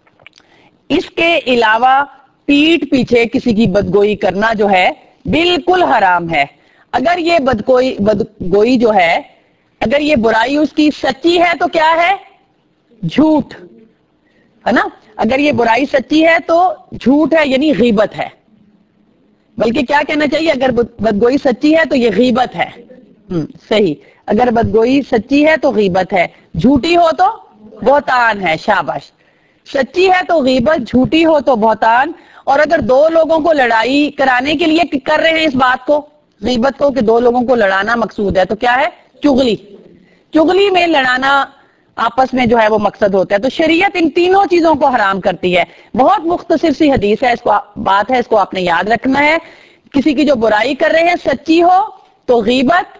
اس کے علاوہ پیٹھ پیچھے کسی کی بدگوئی کرنا جو ہے بالکل حرام ہے۔ اگر یہ بدگوئی جو ہے، اگر یہ برائی اس کی سچی ہے تو کیا ہے؟ جھوٹ ہے نا، اگر یہ برائی سچی ہے تو جھوٹ ہے، یعنی غیبت ہے، بلکہ کیا کہنا چاہیے، اگر بدگوئی سچی ہے تو یہ غیبت ہے۔ صحیح، اگر بدگوئی سچی ہے تو غیبت ہے، جھوٹی ہو تو بہتان ہے۔ شاباش، سچی ہے تو غیبت، جھوٹی ہو تو بہتان، اور اگر دو لوگوں کو لڑائی کرانے کے لیے کر رہے ہیں اس بات کو، غیبت کو، کہ دو لوگوں کو لڑانا مقصود ہے، تو کیا ہے؟ چغلی۔ چغلی میں لڑانا آپس میں جو ہے وہ مقصد ہوتا ہے۔ تو شریعت ان تینوں چیزوں کو حرام کرتی ہے۔ بہت مختصر سی حدیث ہے، بات ہے، اس کو آپ نے یاد رکھنا ہے۔ کسی کی جو برائی کر رہے ہیں سچی ہو تو غیبت،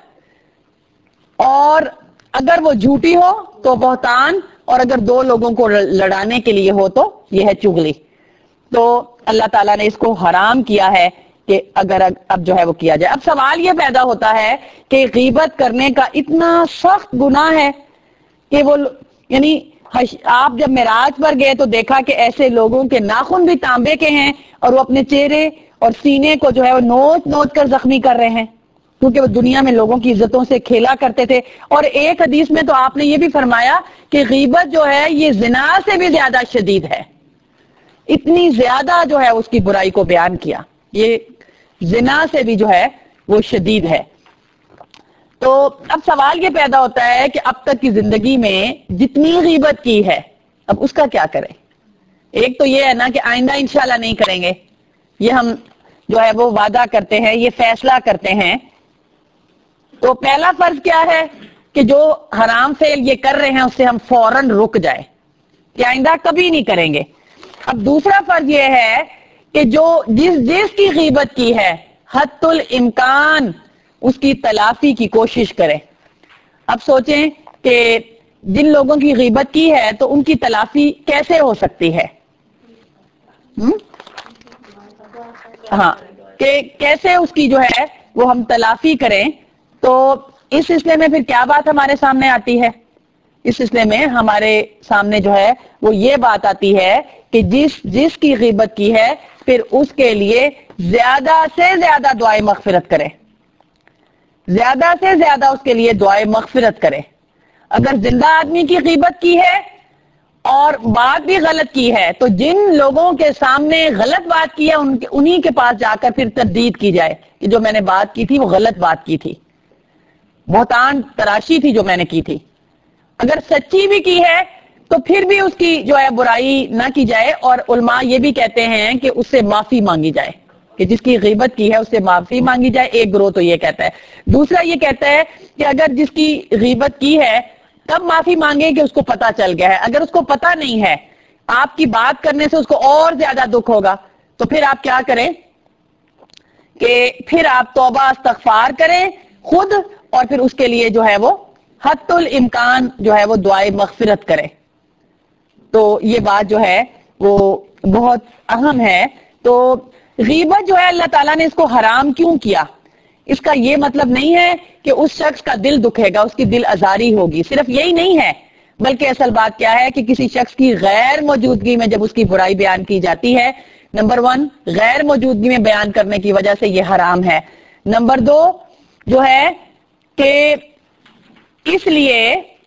اور اگر وہ جھوٹی ہو تو بہتان، اور اگر دو لوگوں کو لڑانے کے لیے ہو تو یہ ہے چغلی۔ تو اللہ تعالیٰ نے اس کو حرام کیا ہے کہ اگر اب جو ہے وہ کیا جائے۔ اب سوال یہ پیدا ہوتا ہے کہ غیبت کرنے کا اتنا سخت گناہ ہے کہ وہ یعنی آپ جب معراج پر گئے تو دیکھا کہ ایسے لوگوں کے ناخن بھی تانبے کے ہیں اور وہ اپنے چہرے اور سینے کو جو ہے وہ نوچ نوچ کر زخمی کر رہے ہیں، کیونکہ وہ دنیا میں لوگوں کی عزتوں سے کھیلا کرتے تھے۔ اور ایک حدیث میں تو آپ نے یہ بھی فرمایا کہ غیبت جو ہے یہ زنا سے بھی زیادہ شدید ہے، اتنی زیادہ جو ہے اس کی برائی کو بیان کیا، یہ زنا سے بھی جو ہے وہ شدید ہے۔ تو اب سوال یہ پیدا ہوتا ہے کہ اب تک کی زندگی میں جتنی غیبت کی ہے اب اس کا کیا کریں؟ ایک تو یہ ہے نا کہ آئندہ انشاءاللہ نہیں کریں گے، یہ ہم جو ہے وہ وعدہ کرتے ہیں، یہ فیصلہ کرتے ہیں۔ تو پہلا فرض کیا ہے کہ جو حرام فعل یہ کر رہے ہیں اس سے ہم فوراً رک جائیں کہ آئندہ کبھی نہیں کریں گے۔ اب دوسرا فرض یہ ہے کہ جو جس کی غیبت کی ہے حد الامکان اس کی تلافی کی کوشش کرے. اب سوچیں کہ جن لوگوں کی غیبت کی ہے تو ان کی تلافی کیسے ہو سکتی ہے؟ ہاں، کہ کیسے اس کی جو ہے وہ ہم تلافی کریں. تو اس سلسلے میں پھر کیا بات ہمارے سامنے آتی ہے؟ اس سلسلے میں ہمارے سامنے جو ہے وہ یہ بات آتی ہے کہ جس کی غیبت کی ہے پھر اس کے لیے زیادہ سے زیادہ دعائے مغفرت کرے، زیادہ سے زیادہ اس کے لیے دعائے مغفرت کرے. اگر زندہ آدمی کی غیبت کی ہے اور بات بھی غلط کی ہے تو جن لوگوں کے سامنے غلط بات کی ہے انہی کے پاس جا کر پھر تردید کی جائے کہ جو میں نے بات کی تھی وہ غلط بات کی تھی، بہتان تراشی تھی جو میں نے کی تھی. اگر سچی بھی کی ہے تو پھر بھی اس کی جو ہے برائی نہ کی جائے، اور علماء یہ بھی کہتے ہیں کہ اس سے معافی مانگی جائے، کہ جس کی غیبت کی ہے اس سے معافی مانگی جائے. ایک گروہ تو یہ کہتا ہے. دوسرا یہ کہتا ہے کہ اگر جس کی غیبت کی ہے تب معافی مانگے کہ اس کو پتہ چل گیا ہے. اگر اس کو پتہ نہیں ہے، آپ کی بات کرنے سے اس کو اور زیادہ دکھ ہوگا، تو پھر آپ کیا کریں کہ پھر آپ توبہ استغفار کریں خود، اور پھر اس کے لیے جو ہے وہ حد الامکان جو ہے وہ دعائے مغفرت کریں. تو یہ بات جو ہے وہ بہت اہم ہے. تو غیبت جو ہے اللہ تعالیٰ نے اس کو حرام کیوں کیا؟ اس کا یہ مطلب نہیں ہے کہ اس شخص کا دل دکھے گا، اس کی دل آزاری ہوگی، صرف یہی نہیں ہے، بلکہ اصل بات کیا ہے کہ کسی شخص کی غیر موجودگی میں جب اس کی برائی بیان کی جاتی ہے، نمبر 1 غیر موجودگی میں بیان کرنے کی وجہ سے یہ حرام ہے. نمبر 2 جو ہے کہ اس لیے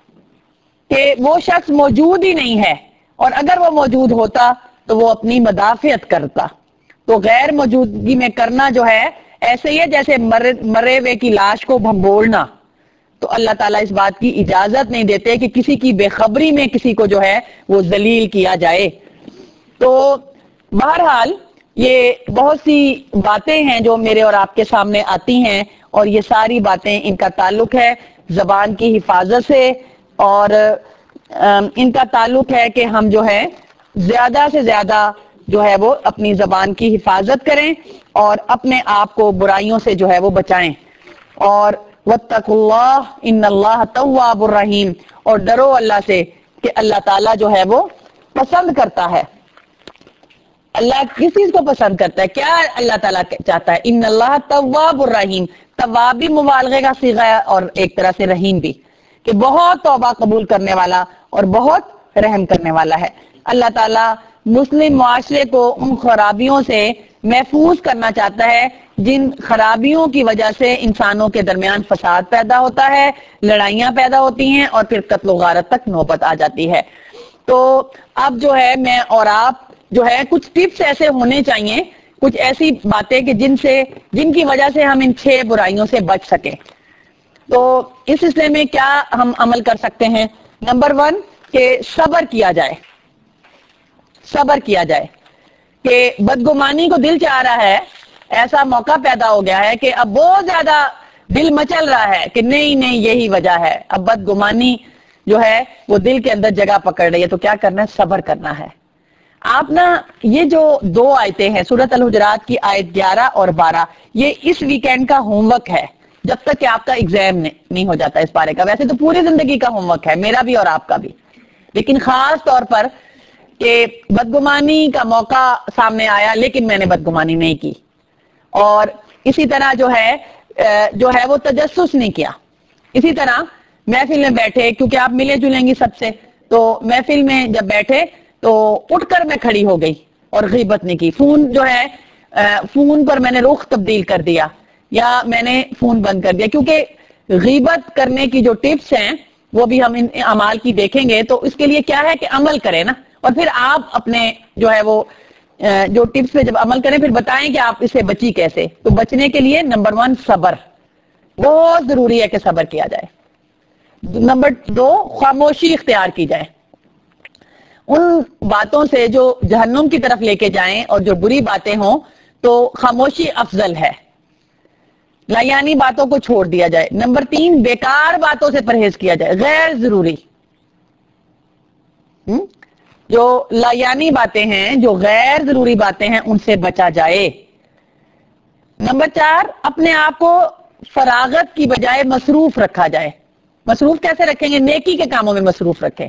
کہ وہ شخص موجود ہی نہیں ہے، اور اگر وہ موجود ہوتا تو وہ اپنی مدافعت کرتا. تو غیر موجودگی میں کرنا جو ہے ایسے ہی ہے جیسے مرے ہوئے کی لاش کو بھگوڑنا. تو اللہ تعالیٰ اس بات کی اجازت نہیں دیتے کہ کسی کی بے خبری میں کسی کو جو ہے وہ ذلیل کیا جائے. تو بہرحال یہ بہت سی باتیں ہیں جو میرے اور آپ کے سامنے آتی ہیں، اور یہ ساری باتیں ان کا تعلق ہے زبان کی حفاظت سے، اور ان کا تعلق ہے کہ ہم جو ہے زیادہ سے زیادہ جو ہے وہ اپنی زبان کی حفاظت کریں اور اپنے آپ کو برائیوں سے جو ہے وہ بچائیں. اور واتقوا اللہ ان اللہ تواب الرحیم، اور ڈرو اللہ سے کہ اللہ تعالیٰ جو ہے وہ پسند کرتا ہے. اللہ کس چیز کو پسند کرتا ہے؟ کیا اللہ تعالیٰ چاہتا ہے؟ ان اللہ تواب الرحیم، تواب بھی مبالغے کا صیغہ ہے اور ایک طرح سے رحیم بھی، کہ بہت توبہ قبول کرنے والا اور بہت رحم کرنے والا ہے. اللہ تعالیٰ مسلم معاشرے کو ان خرابیوں سے محفوظ کرنا چاہتا ہے جن خرابیوں کی وجہ سے انسانوں کے درمیان فساد پیدا ہوتا ہے، لڑائیاں پیدا ہوتی ہیں، اور پھر قتل و غارت تک نوبت آ جاتی ہے. تو اب جو ہے میں اور آپ جو ہے کچھ ٹپس ایسے ہونے چاہیے، کچھ ایسی باتیں کہ جن کی وجہ سے ہم ان 6 برائیوں سے بچ سکیں. تو اس سلسلے میں کیا ہم عمل کر سکتے ہیں؟ نمبر 1 کہ صبر کیا جائے. صبر کیا جائے کہ بدگمانی کو دل چاہ رہا ہے، ایسا موقع پیدا ہو گیا ہے کہ اب بہت زیادہ دل مچل رہا ہے کہ نہیں یہی وجہ ہے، اب بدگمانی جو ہے وہ دل کے اندر جگہ پکڑ رہی ہے. تو کیا کرنا ہے؟ صبر کرنا ہے. آپ نا یہ جو 2 آیتیں ہیں سورۃ الحجرات کی آیت 11 اور 12، یہ اس ویکینڈ کا ہوم ورک ہے جب تک کہ آپ کا ایگزام نہیں ہو جاتا اس بارے کا. ویسے تو پوری زندگی کا ہوم ورک ہے، میرا بھی اور آپ کا بھی، لیکن خاص طور پر کہ بدگمانی کا موقع سامنے آیا لیکن میں نے بدگمانی نہیں کی، اور اسی طرح جو ہے وہ تجسس نہیں کیا. اسی طرح محفل میں بیٹھے، کیونکہ آپ ملے جلیں گی سب سے، تو محفل میں جب بیٹھے تو اٹھ کر میں کھڑی ہو گئی اور غیبت نہیں کی. فون پر میں نے رخ تبدیل کر دیا یا میں نے فون بند کر دیا، کیونکہ غیبت کرنے کی جو ٹپس ہیں وہ بھی ہم ان اعمال کی دیکھیں گے. تو اس کے لیے کیا ہے کہ عمل کریں نا، اور پھر آپ اپنے جو ہے وہ جو ٹپس پہ جب عمل کریں پھر بتائیں کہ آپ اسے بچی کیسے. تو بچنے کے لیے نمبر 1 صبر، بہت ضروری ہے کہ صبر کیا جائے. نمبر 2 خاموشی اختیار کی جائے. ان باتوں سے جو جہنم کی طرف لے کے جائیں اور جو بری باتیں ہوں تو خاموشی افضل ہے، لایانی باتوں کو چھوڑ دیا جائے. نمبر 3 بیکار باتوں سے پرہیز کیا جائے، غیر ضروری. جو لایانی باتیں ہیں، جو غیر ضروری باتیں ہیں، ان سے بچا جائے۔ نمبر 4، اپنے آپ کو فراغت کی بجائے مصروف رکھا جائے۔ مصروف کیسے رکھیں گے؟ نیکی کے کاموں میں مصروف رکھیں۔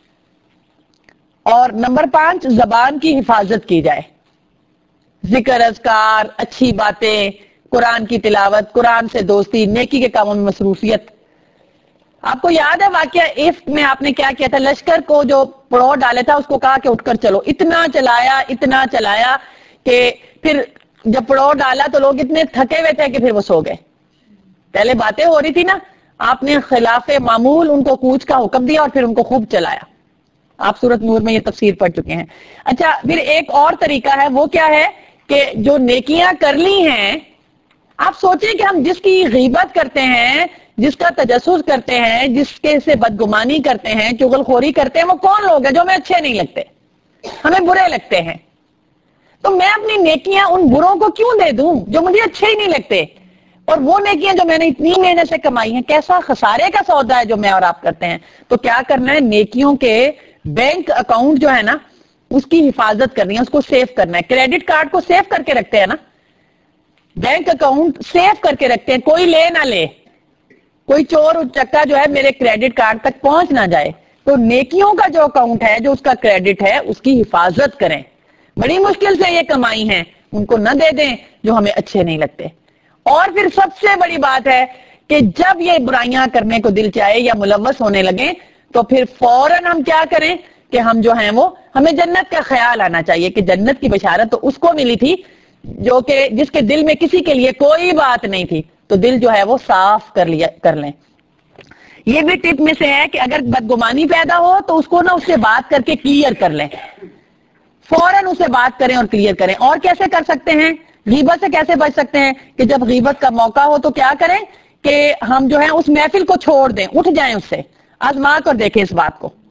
اور نمبر 5، زبان کی حفاظت کی جائے۔ ذکر، اذکار، اچھی باتیں، قرآن کی تلاوت، قرآن سے دوستی، نیکی کے کاموں میں مصروفیت۔ آپ کو یاد ہے واقعہ عفق میں آپ نے کیا کیا تھا؟ لشکر کو جو پڑاؤ ڈالے تھا اس کو کہا کہ اٹھ کر چلو، اتنا چلایا کہ پھر جب پڑاؤ ڈالا تو لوگ اتنے تھکے ہوئے تھے کہ پھر وہ سو گئے۔ پہلے باتیں ہو رہی تھی نا، آپ نے خلاف معمول ان کو کوچ کا حکم دیا اور پھر ان کو خوب چلایا۔ آپ سورۃ نور میں یہ تفسیر پڑھ چکے ہیں۔ اچھا، پھر ایک اور طریقہ ہے، وہ کیا ہے کہ جو نیکیاں کر لی ہیں، آپ سوچیں کہ ہم جس کی غیبت کرتے ہیں، جس کا تجسس کرتے ہیں، جس کے سے بدگمانی کرتے ہیں، چغل خوری کرتے ہیں، وہ کون لوگ ہیں جو ہمیں اچھے نہیں لگتے، ہمیں برے لگتے ہیں؟ تو میں اپنی نیکیاں ان بروں کو کیوں دے دوں جو مجھے اچھے ہی نہیں لگتے؟ اور وہ نیکیاں جو میں نے اتنی محنت سے کمائی ہیں، کیسا خسارے کا سودا ہے جو میں اور آپ کرتے ہیں۔ تو کیا کرنا ہے؟ نیکیوں کے بینک اکاؤنٹ جو ہے نا، اس کی حفاظت کرنی ہے، اس کو سیو کرنا ہے۔ کریڈٹ کارڈ کو سیو کر کے رکھتے ہیں نا، بینک اکاؤنٹ سیو کر کے رکھتے ہیں، کوئی لے نہ لے، کوئی چور چکا جو ہے میرے کریڈٹ کارڈ تک پہنچ نہ جائے۔ تو نیکیوں کا جو اکاؤنٹ ہے، جو اس کا کریڈٹ ہے، اس کی حفاظت کریں۔ بڑی مشکل سے یہ کمائی ہیں، ان کو نہ دے دیں جو ہمیں اچھے نہیں لگتے۔ اور پھر سب سے بڑی بات ہے کہ جب یہ برائیاں کرنے کو دل چاہے یا ملوث ہونے لگیں تو پھر فوراً ہم کیا کریں کہ ہم جو ہیں وہ، ہمیں جنت کا خیال آنا چاہیے کہ جنت کی بشارت تو اس کو ملی تھی جو کہ جس کے دل میں کسی کے لیے کوئی بات نہیں تھی، تو دل جو ہے وہ صاف کر لیں۔ یہ بھی ٹپ میں سے ہے کہ اگر بدگمانی پیدا ہو تو اس کو نہ اس سے بات کر کے کلیئر کر لیں، فوراً اسے بات کریں اور کلیئر کریں۔ اور کیسے کر سکتے ہیں؟ غیبت سے کیسے بچ سکتے ہیں کہ جب غیبت کا موقع ہو تو کیا کریں کہ ہم جو ہیں اس محفل کو چھوڑ دیں، اٹھ جائیں اس سے، آزما کر دیکھیں اس بات کو۔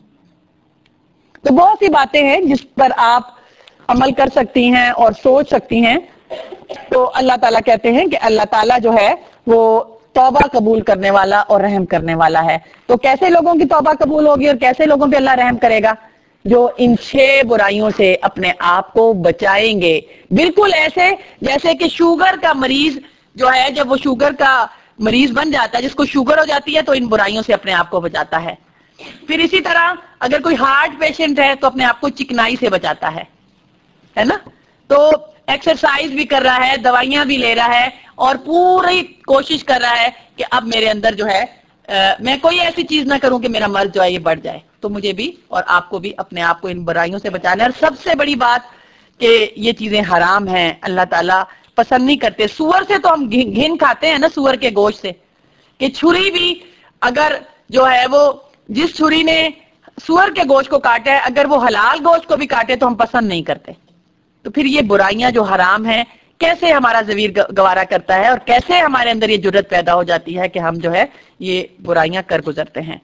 تو بہت سی باتیں ہیں جس پر آپ عمل کر سکتی ہیں اور سوچ سکتی ہیں۔ تو اللہ تعالیٰ کہتے ہیں کہ اللہ تعالیٰ جو ہے وہ توبہ قبول کرنے والا اور رحم کرنے والا ہے۔ تو کیسے لوگوں کی توبہ قبول ہوگی اور کیسے لوگوں پہ اللہ رحم کرے گا؟ جو ان 6 برائیوں سے اپنے آپ کو بچائیں گے، بالکل ایسے جیسے کہ شوگر کا مریض جو ہے، جب وہ شوگر کا مریض بن جاتا ہے، جس کو شوگر ہو جاتی ہے، تو ان برائیوں سے اپنے آپ کو بچاتا ہے۔ پھر اسی طرح اگر کوئی ہارٹ پیشنٹ ہے تو اپنے آپ کو چکنائی سے بچاتا ہے نا؟ تو ایکسرسائز بھی کر رہا ہے، دوائیاں بھی لے رہا ہے اور پوری کوشش کر رہا ہے کہ اب میرے اندر جو ہے میں کوئی ایسی چیز نہ کروں کہ میرا مرض جو ہے یہ بڑھ جائے۔ تو مجھے بھی اور آپ کو بھی اپنے آپ کو ان برائیوں سے بچانا ہے۔ اور سب سے بڑی بات کہ یہ چیزیں حرام ہیں، اللہ تعالیٰ پسند نہیں کرتے۔ سور سے تو ہم گھن کھاتے ہیں نا، سور کے گوشت سے، کہ چھری بھی اگر جو ہے وہ، جس چھری نے سور کے گوشت کو کاٹا ہے، اگر وہ حلال گوشت کو بھی کاٹے تو ہم پسند نہیں کرتے۔ تو پھر یہ برائیاں جو حرام ہیں، کیسے ہمارا ضمیر گوارا کرتا ہے اور کیسے ہمارے اندر یہ جرت پیدا ہو جاتی ہے کہ ہم جو ہے یہ برائیاں کر گزرتے ہیں۔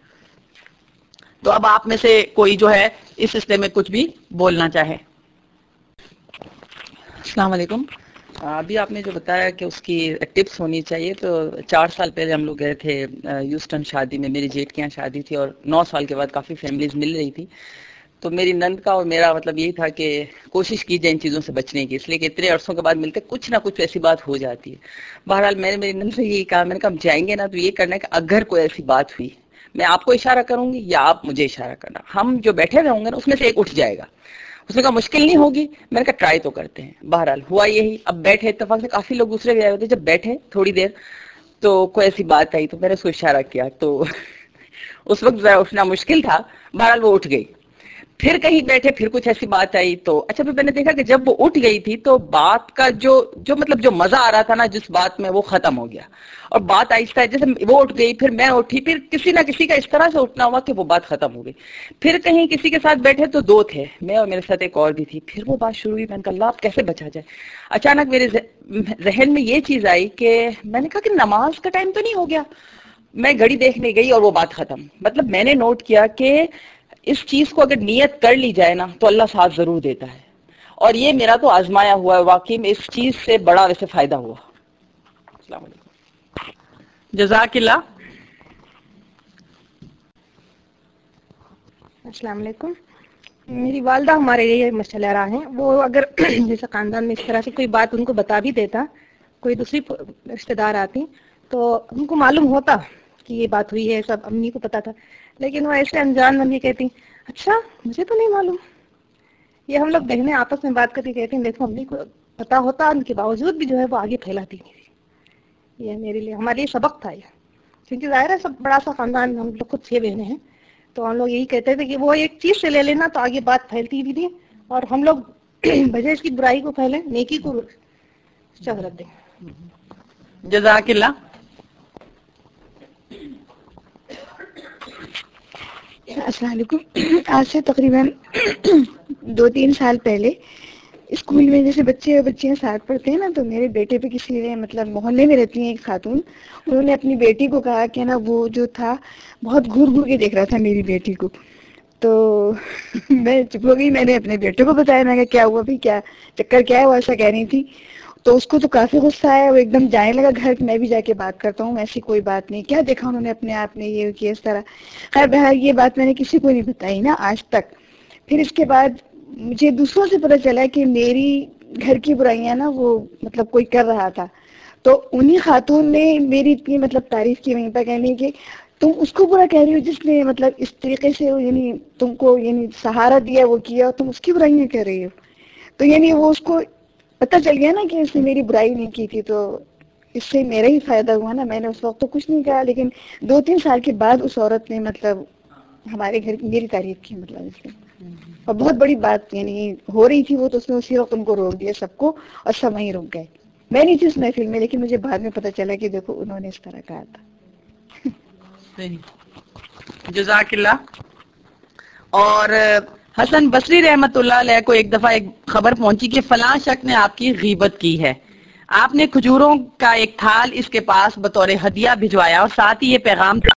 تو اب آپ میں سے کوئی جو ہے اس سلسلے میں کچھ بھی بولنا چاہے۔ السلام علیکم۔ ابھی آپ نے جو بتایا کہ اس کی ٹپس ہونی چاہیے، تو 4 سال پہلے ہم لوگ گئے تھے یوسٹن شادی میں، میری جیٹ کے یہاں شادی تھی اور 9 سال کے بعد کافی فیملیز مل رہی تھی۔ تو میری نند کا اور میرا مطلب یہی تھا کہ کوشش کی جائے ان چیزوں سے بچنے کی، اس لیے کہ اتنے عرصوں کے بعد ملتے کچھ نہ کچھ ایسی بات ہو جاتی ہے۔ بہرحال میں نے میری نند سے یہی کہا، میں نے کہا ہم جائیں گے نا تو یہ کرنا ہے کہ اگر کوئی ایسی بات ہوئی، میں آپ کو اشارہ کروں گی یا آپ مجھے اشارہ کرنا، ہم جو بیٹھے ہوئے ہوں گے نا اس میں سے ایک اٹھ جائے گا۔ اس نے کہا مشکل نہیں ہوگی، میں نے کہا ٹرائی تو کرتے ہیں۔ بہرحال ہوا یہی، اب بیٹھے، اتفاق سے کافی لوگ دوسرے بھی آئے ہوتے، جب بیٹھے تھوڑی دیر تو کوئی ایسی بات آئی تو میں نے اس کو اشارہ کیا، تو اس وقت ذرا اٹھنا مشکل تھا، بہرحال وہ اٹھ گئی۔ پھر کہیں بیٹھے، پھر کچھ ایسی بات آئی تو اچھا، پھر میں نے دیکھا کہ جب وہ اٹھ گئی تھی تو بات کا جو مطلب جو مزہ آ رہا تھا نا جس بات میں، وہ ختم ہو گیا، اور بات آہستہ جیسے وہ اٹھ گئی، پھر میں اٹھی، پھر کسی نہ کسی کا اس طرح سے اٹھنا ہوا کہ وہ بات ختم ہو گئی۔ پھر کہیں کسی کے ساتھ بیٹھے تو 2 تھے، میں اور میرے ساتھ ایک اور بھی تھی، پھر وہ بات شروع ہوئی، میں نے کہا اللہ اب کیسے بچا جائے۔ اچانک میرے ذہن میں یہ چیز آئی کہ میں نے کہا کہ نماز کا ٹائم تو نہیں ہو گیا؟ میں گھڑی دیکھنے گئی اور وہ بات ختم۔ مطلب میں نے نوٹ کیا کہ اس چیز کو اگر نیت کر لی جائے نا تو اللہ ساتھ ضرور دیتا ہے، اور یہ میرا تو آزمایا ہوا ہے، واقعی میں اس چیز سے بڑا ویسے فائدہ ہوا۔ السلام علیکم۔ جزاک اللہ۔ السلام علیکم۔ میری والدہ ہمارے یہ مشعل راہ ہیں. وہ اگر جیسے خاندان میں اس طرح سے کوئی بات ان کو بتا بھی دیتا, کوئی دوسری رشتے دار آتی تو ان کو معلوم ہوتا کہ یہ بات ہوئی ہے, سب امی کو پتا تھا, لیکن وہ ایسے انجان میں کہتی اچھا مجھے تو نہیں معلوم. یہ ہم لوگ بہنیں آپس میں بات کر کے کہتی ہیں دیکھو امی کو پتا ہوتا, ان کے باوجود بھی جو ہے وہ آگے پھیلاتی نہیں تھی. یہ میرے لیے ہمارے لیے سبق تھا یہ, کیونکہ ظاہر ہے سب بڑا سا خاندان, ہم لوگ خود 6 بہنیں ہیں, تو ہم لوگ یہی کہتے تھے کہ وہ ایک چیز سے لے لینا تو آگے بات پھیلتی بھی تھی, اور ہم لوگ بجائے اس کی برائی کو پھیلیں نیکی کو شہرت دیں. جزاک اللہ. السلام علیکم. آج سے تقریباً 2-3 سال پہلے اسکول میں جیسے بچے اور بچیاں ساتھ پڑھتے ہیں نا, تو میرے بیٹے پہ کسی نے, مطلب محلے میں رہتی ہیں ایک خاتون, انہوں نے اپنی بیٹی کو کہا کہ نا وہ جو تھا بہت گھور گھور کے دیکھ رہا تھا میری بیٹی کو. تو میں چپ ہو گئی, میں نے اپنے بیٹے کو بتایا, میں کہا کیا ہوا بھی, کیا چکر کیا ہے, وہ ایسا کہہ رہی تھی. تو اس کو تو کافی غصہ آیا, وہ ایک دم جانے لگا گھر, میں بھی جا کے بات کرتا ہوں, ایسی کوئی بات نہیں, کیا دیکھا انہوں نے اپنے آپ نے یہ کیا اس طرح. خیر بہر یہ بات میں نے کسی کو نہیں بتائی نا آج تک. پھر اس کے بعد مجھے دوسروں سے پتہ چلا کہ میری گھر کی برائیاں نا وہ مطلب کوئی کر رہا تھا, تو انہی خاتون نے میری اتنی مطلب تعریف کی, وہیں پہ کہنے کہ تم اس کو برا کہہ رہی ہو جس نے مطلب اس طریقے سے یعنی تم کو یعنی سہارا دیا, وہ کیا, تم اس کی برائیاں کہہ رہی ہو. تو یعنی وہ اس کو پتہ چل گیا نا کہ اس نے میری برائی نہیں کی تھی, تو اس سے میرا ہی فائدہ ہوا نا. میں نے اس وقت تو کچھ نہیں کہا, لیکن 2-3 سال کے بعد اس عورت نے مطلب ہمارے گھر کی میری تعریف کی, مطلب اس نے, اور بہت بڑی بات یعنی ہو رہی تھی وہ, تو اس نے اسی وقت ان کو روک دیا سب کو, اور سب وہیں رک گئے. میں نہیں تھی اس محفل میں, لیکن مجھے بعد میں پتہ چلا کہ دیکھو انہوں نے اس طرح کہا تھا. جزاک اللہ. اور حسن بصری رحمت اللہ علیہ کو ایک دفعہ ایک خبر پہنچی کہ فلاں شخص نے آپ کی غیبت کی ہے. آپ نے کھجوروں کا ایک تھال اس کے پاس بطور ہدیہ بھجوایا, اور ساتھ ہی یہ پیغام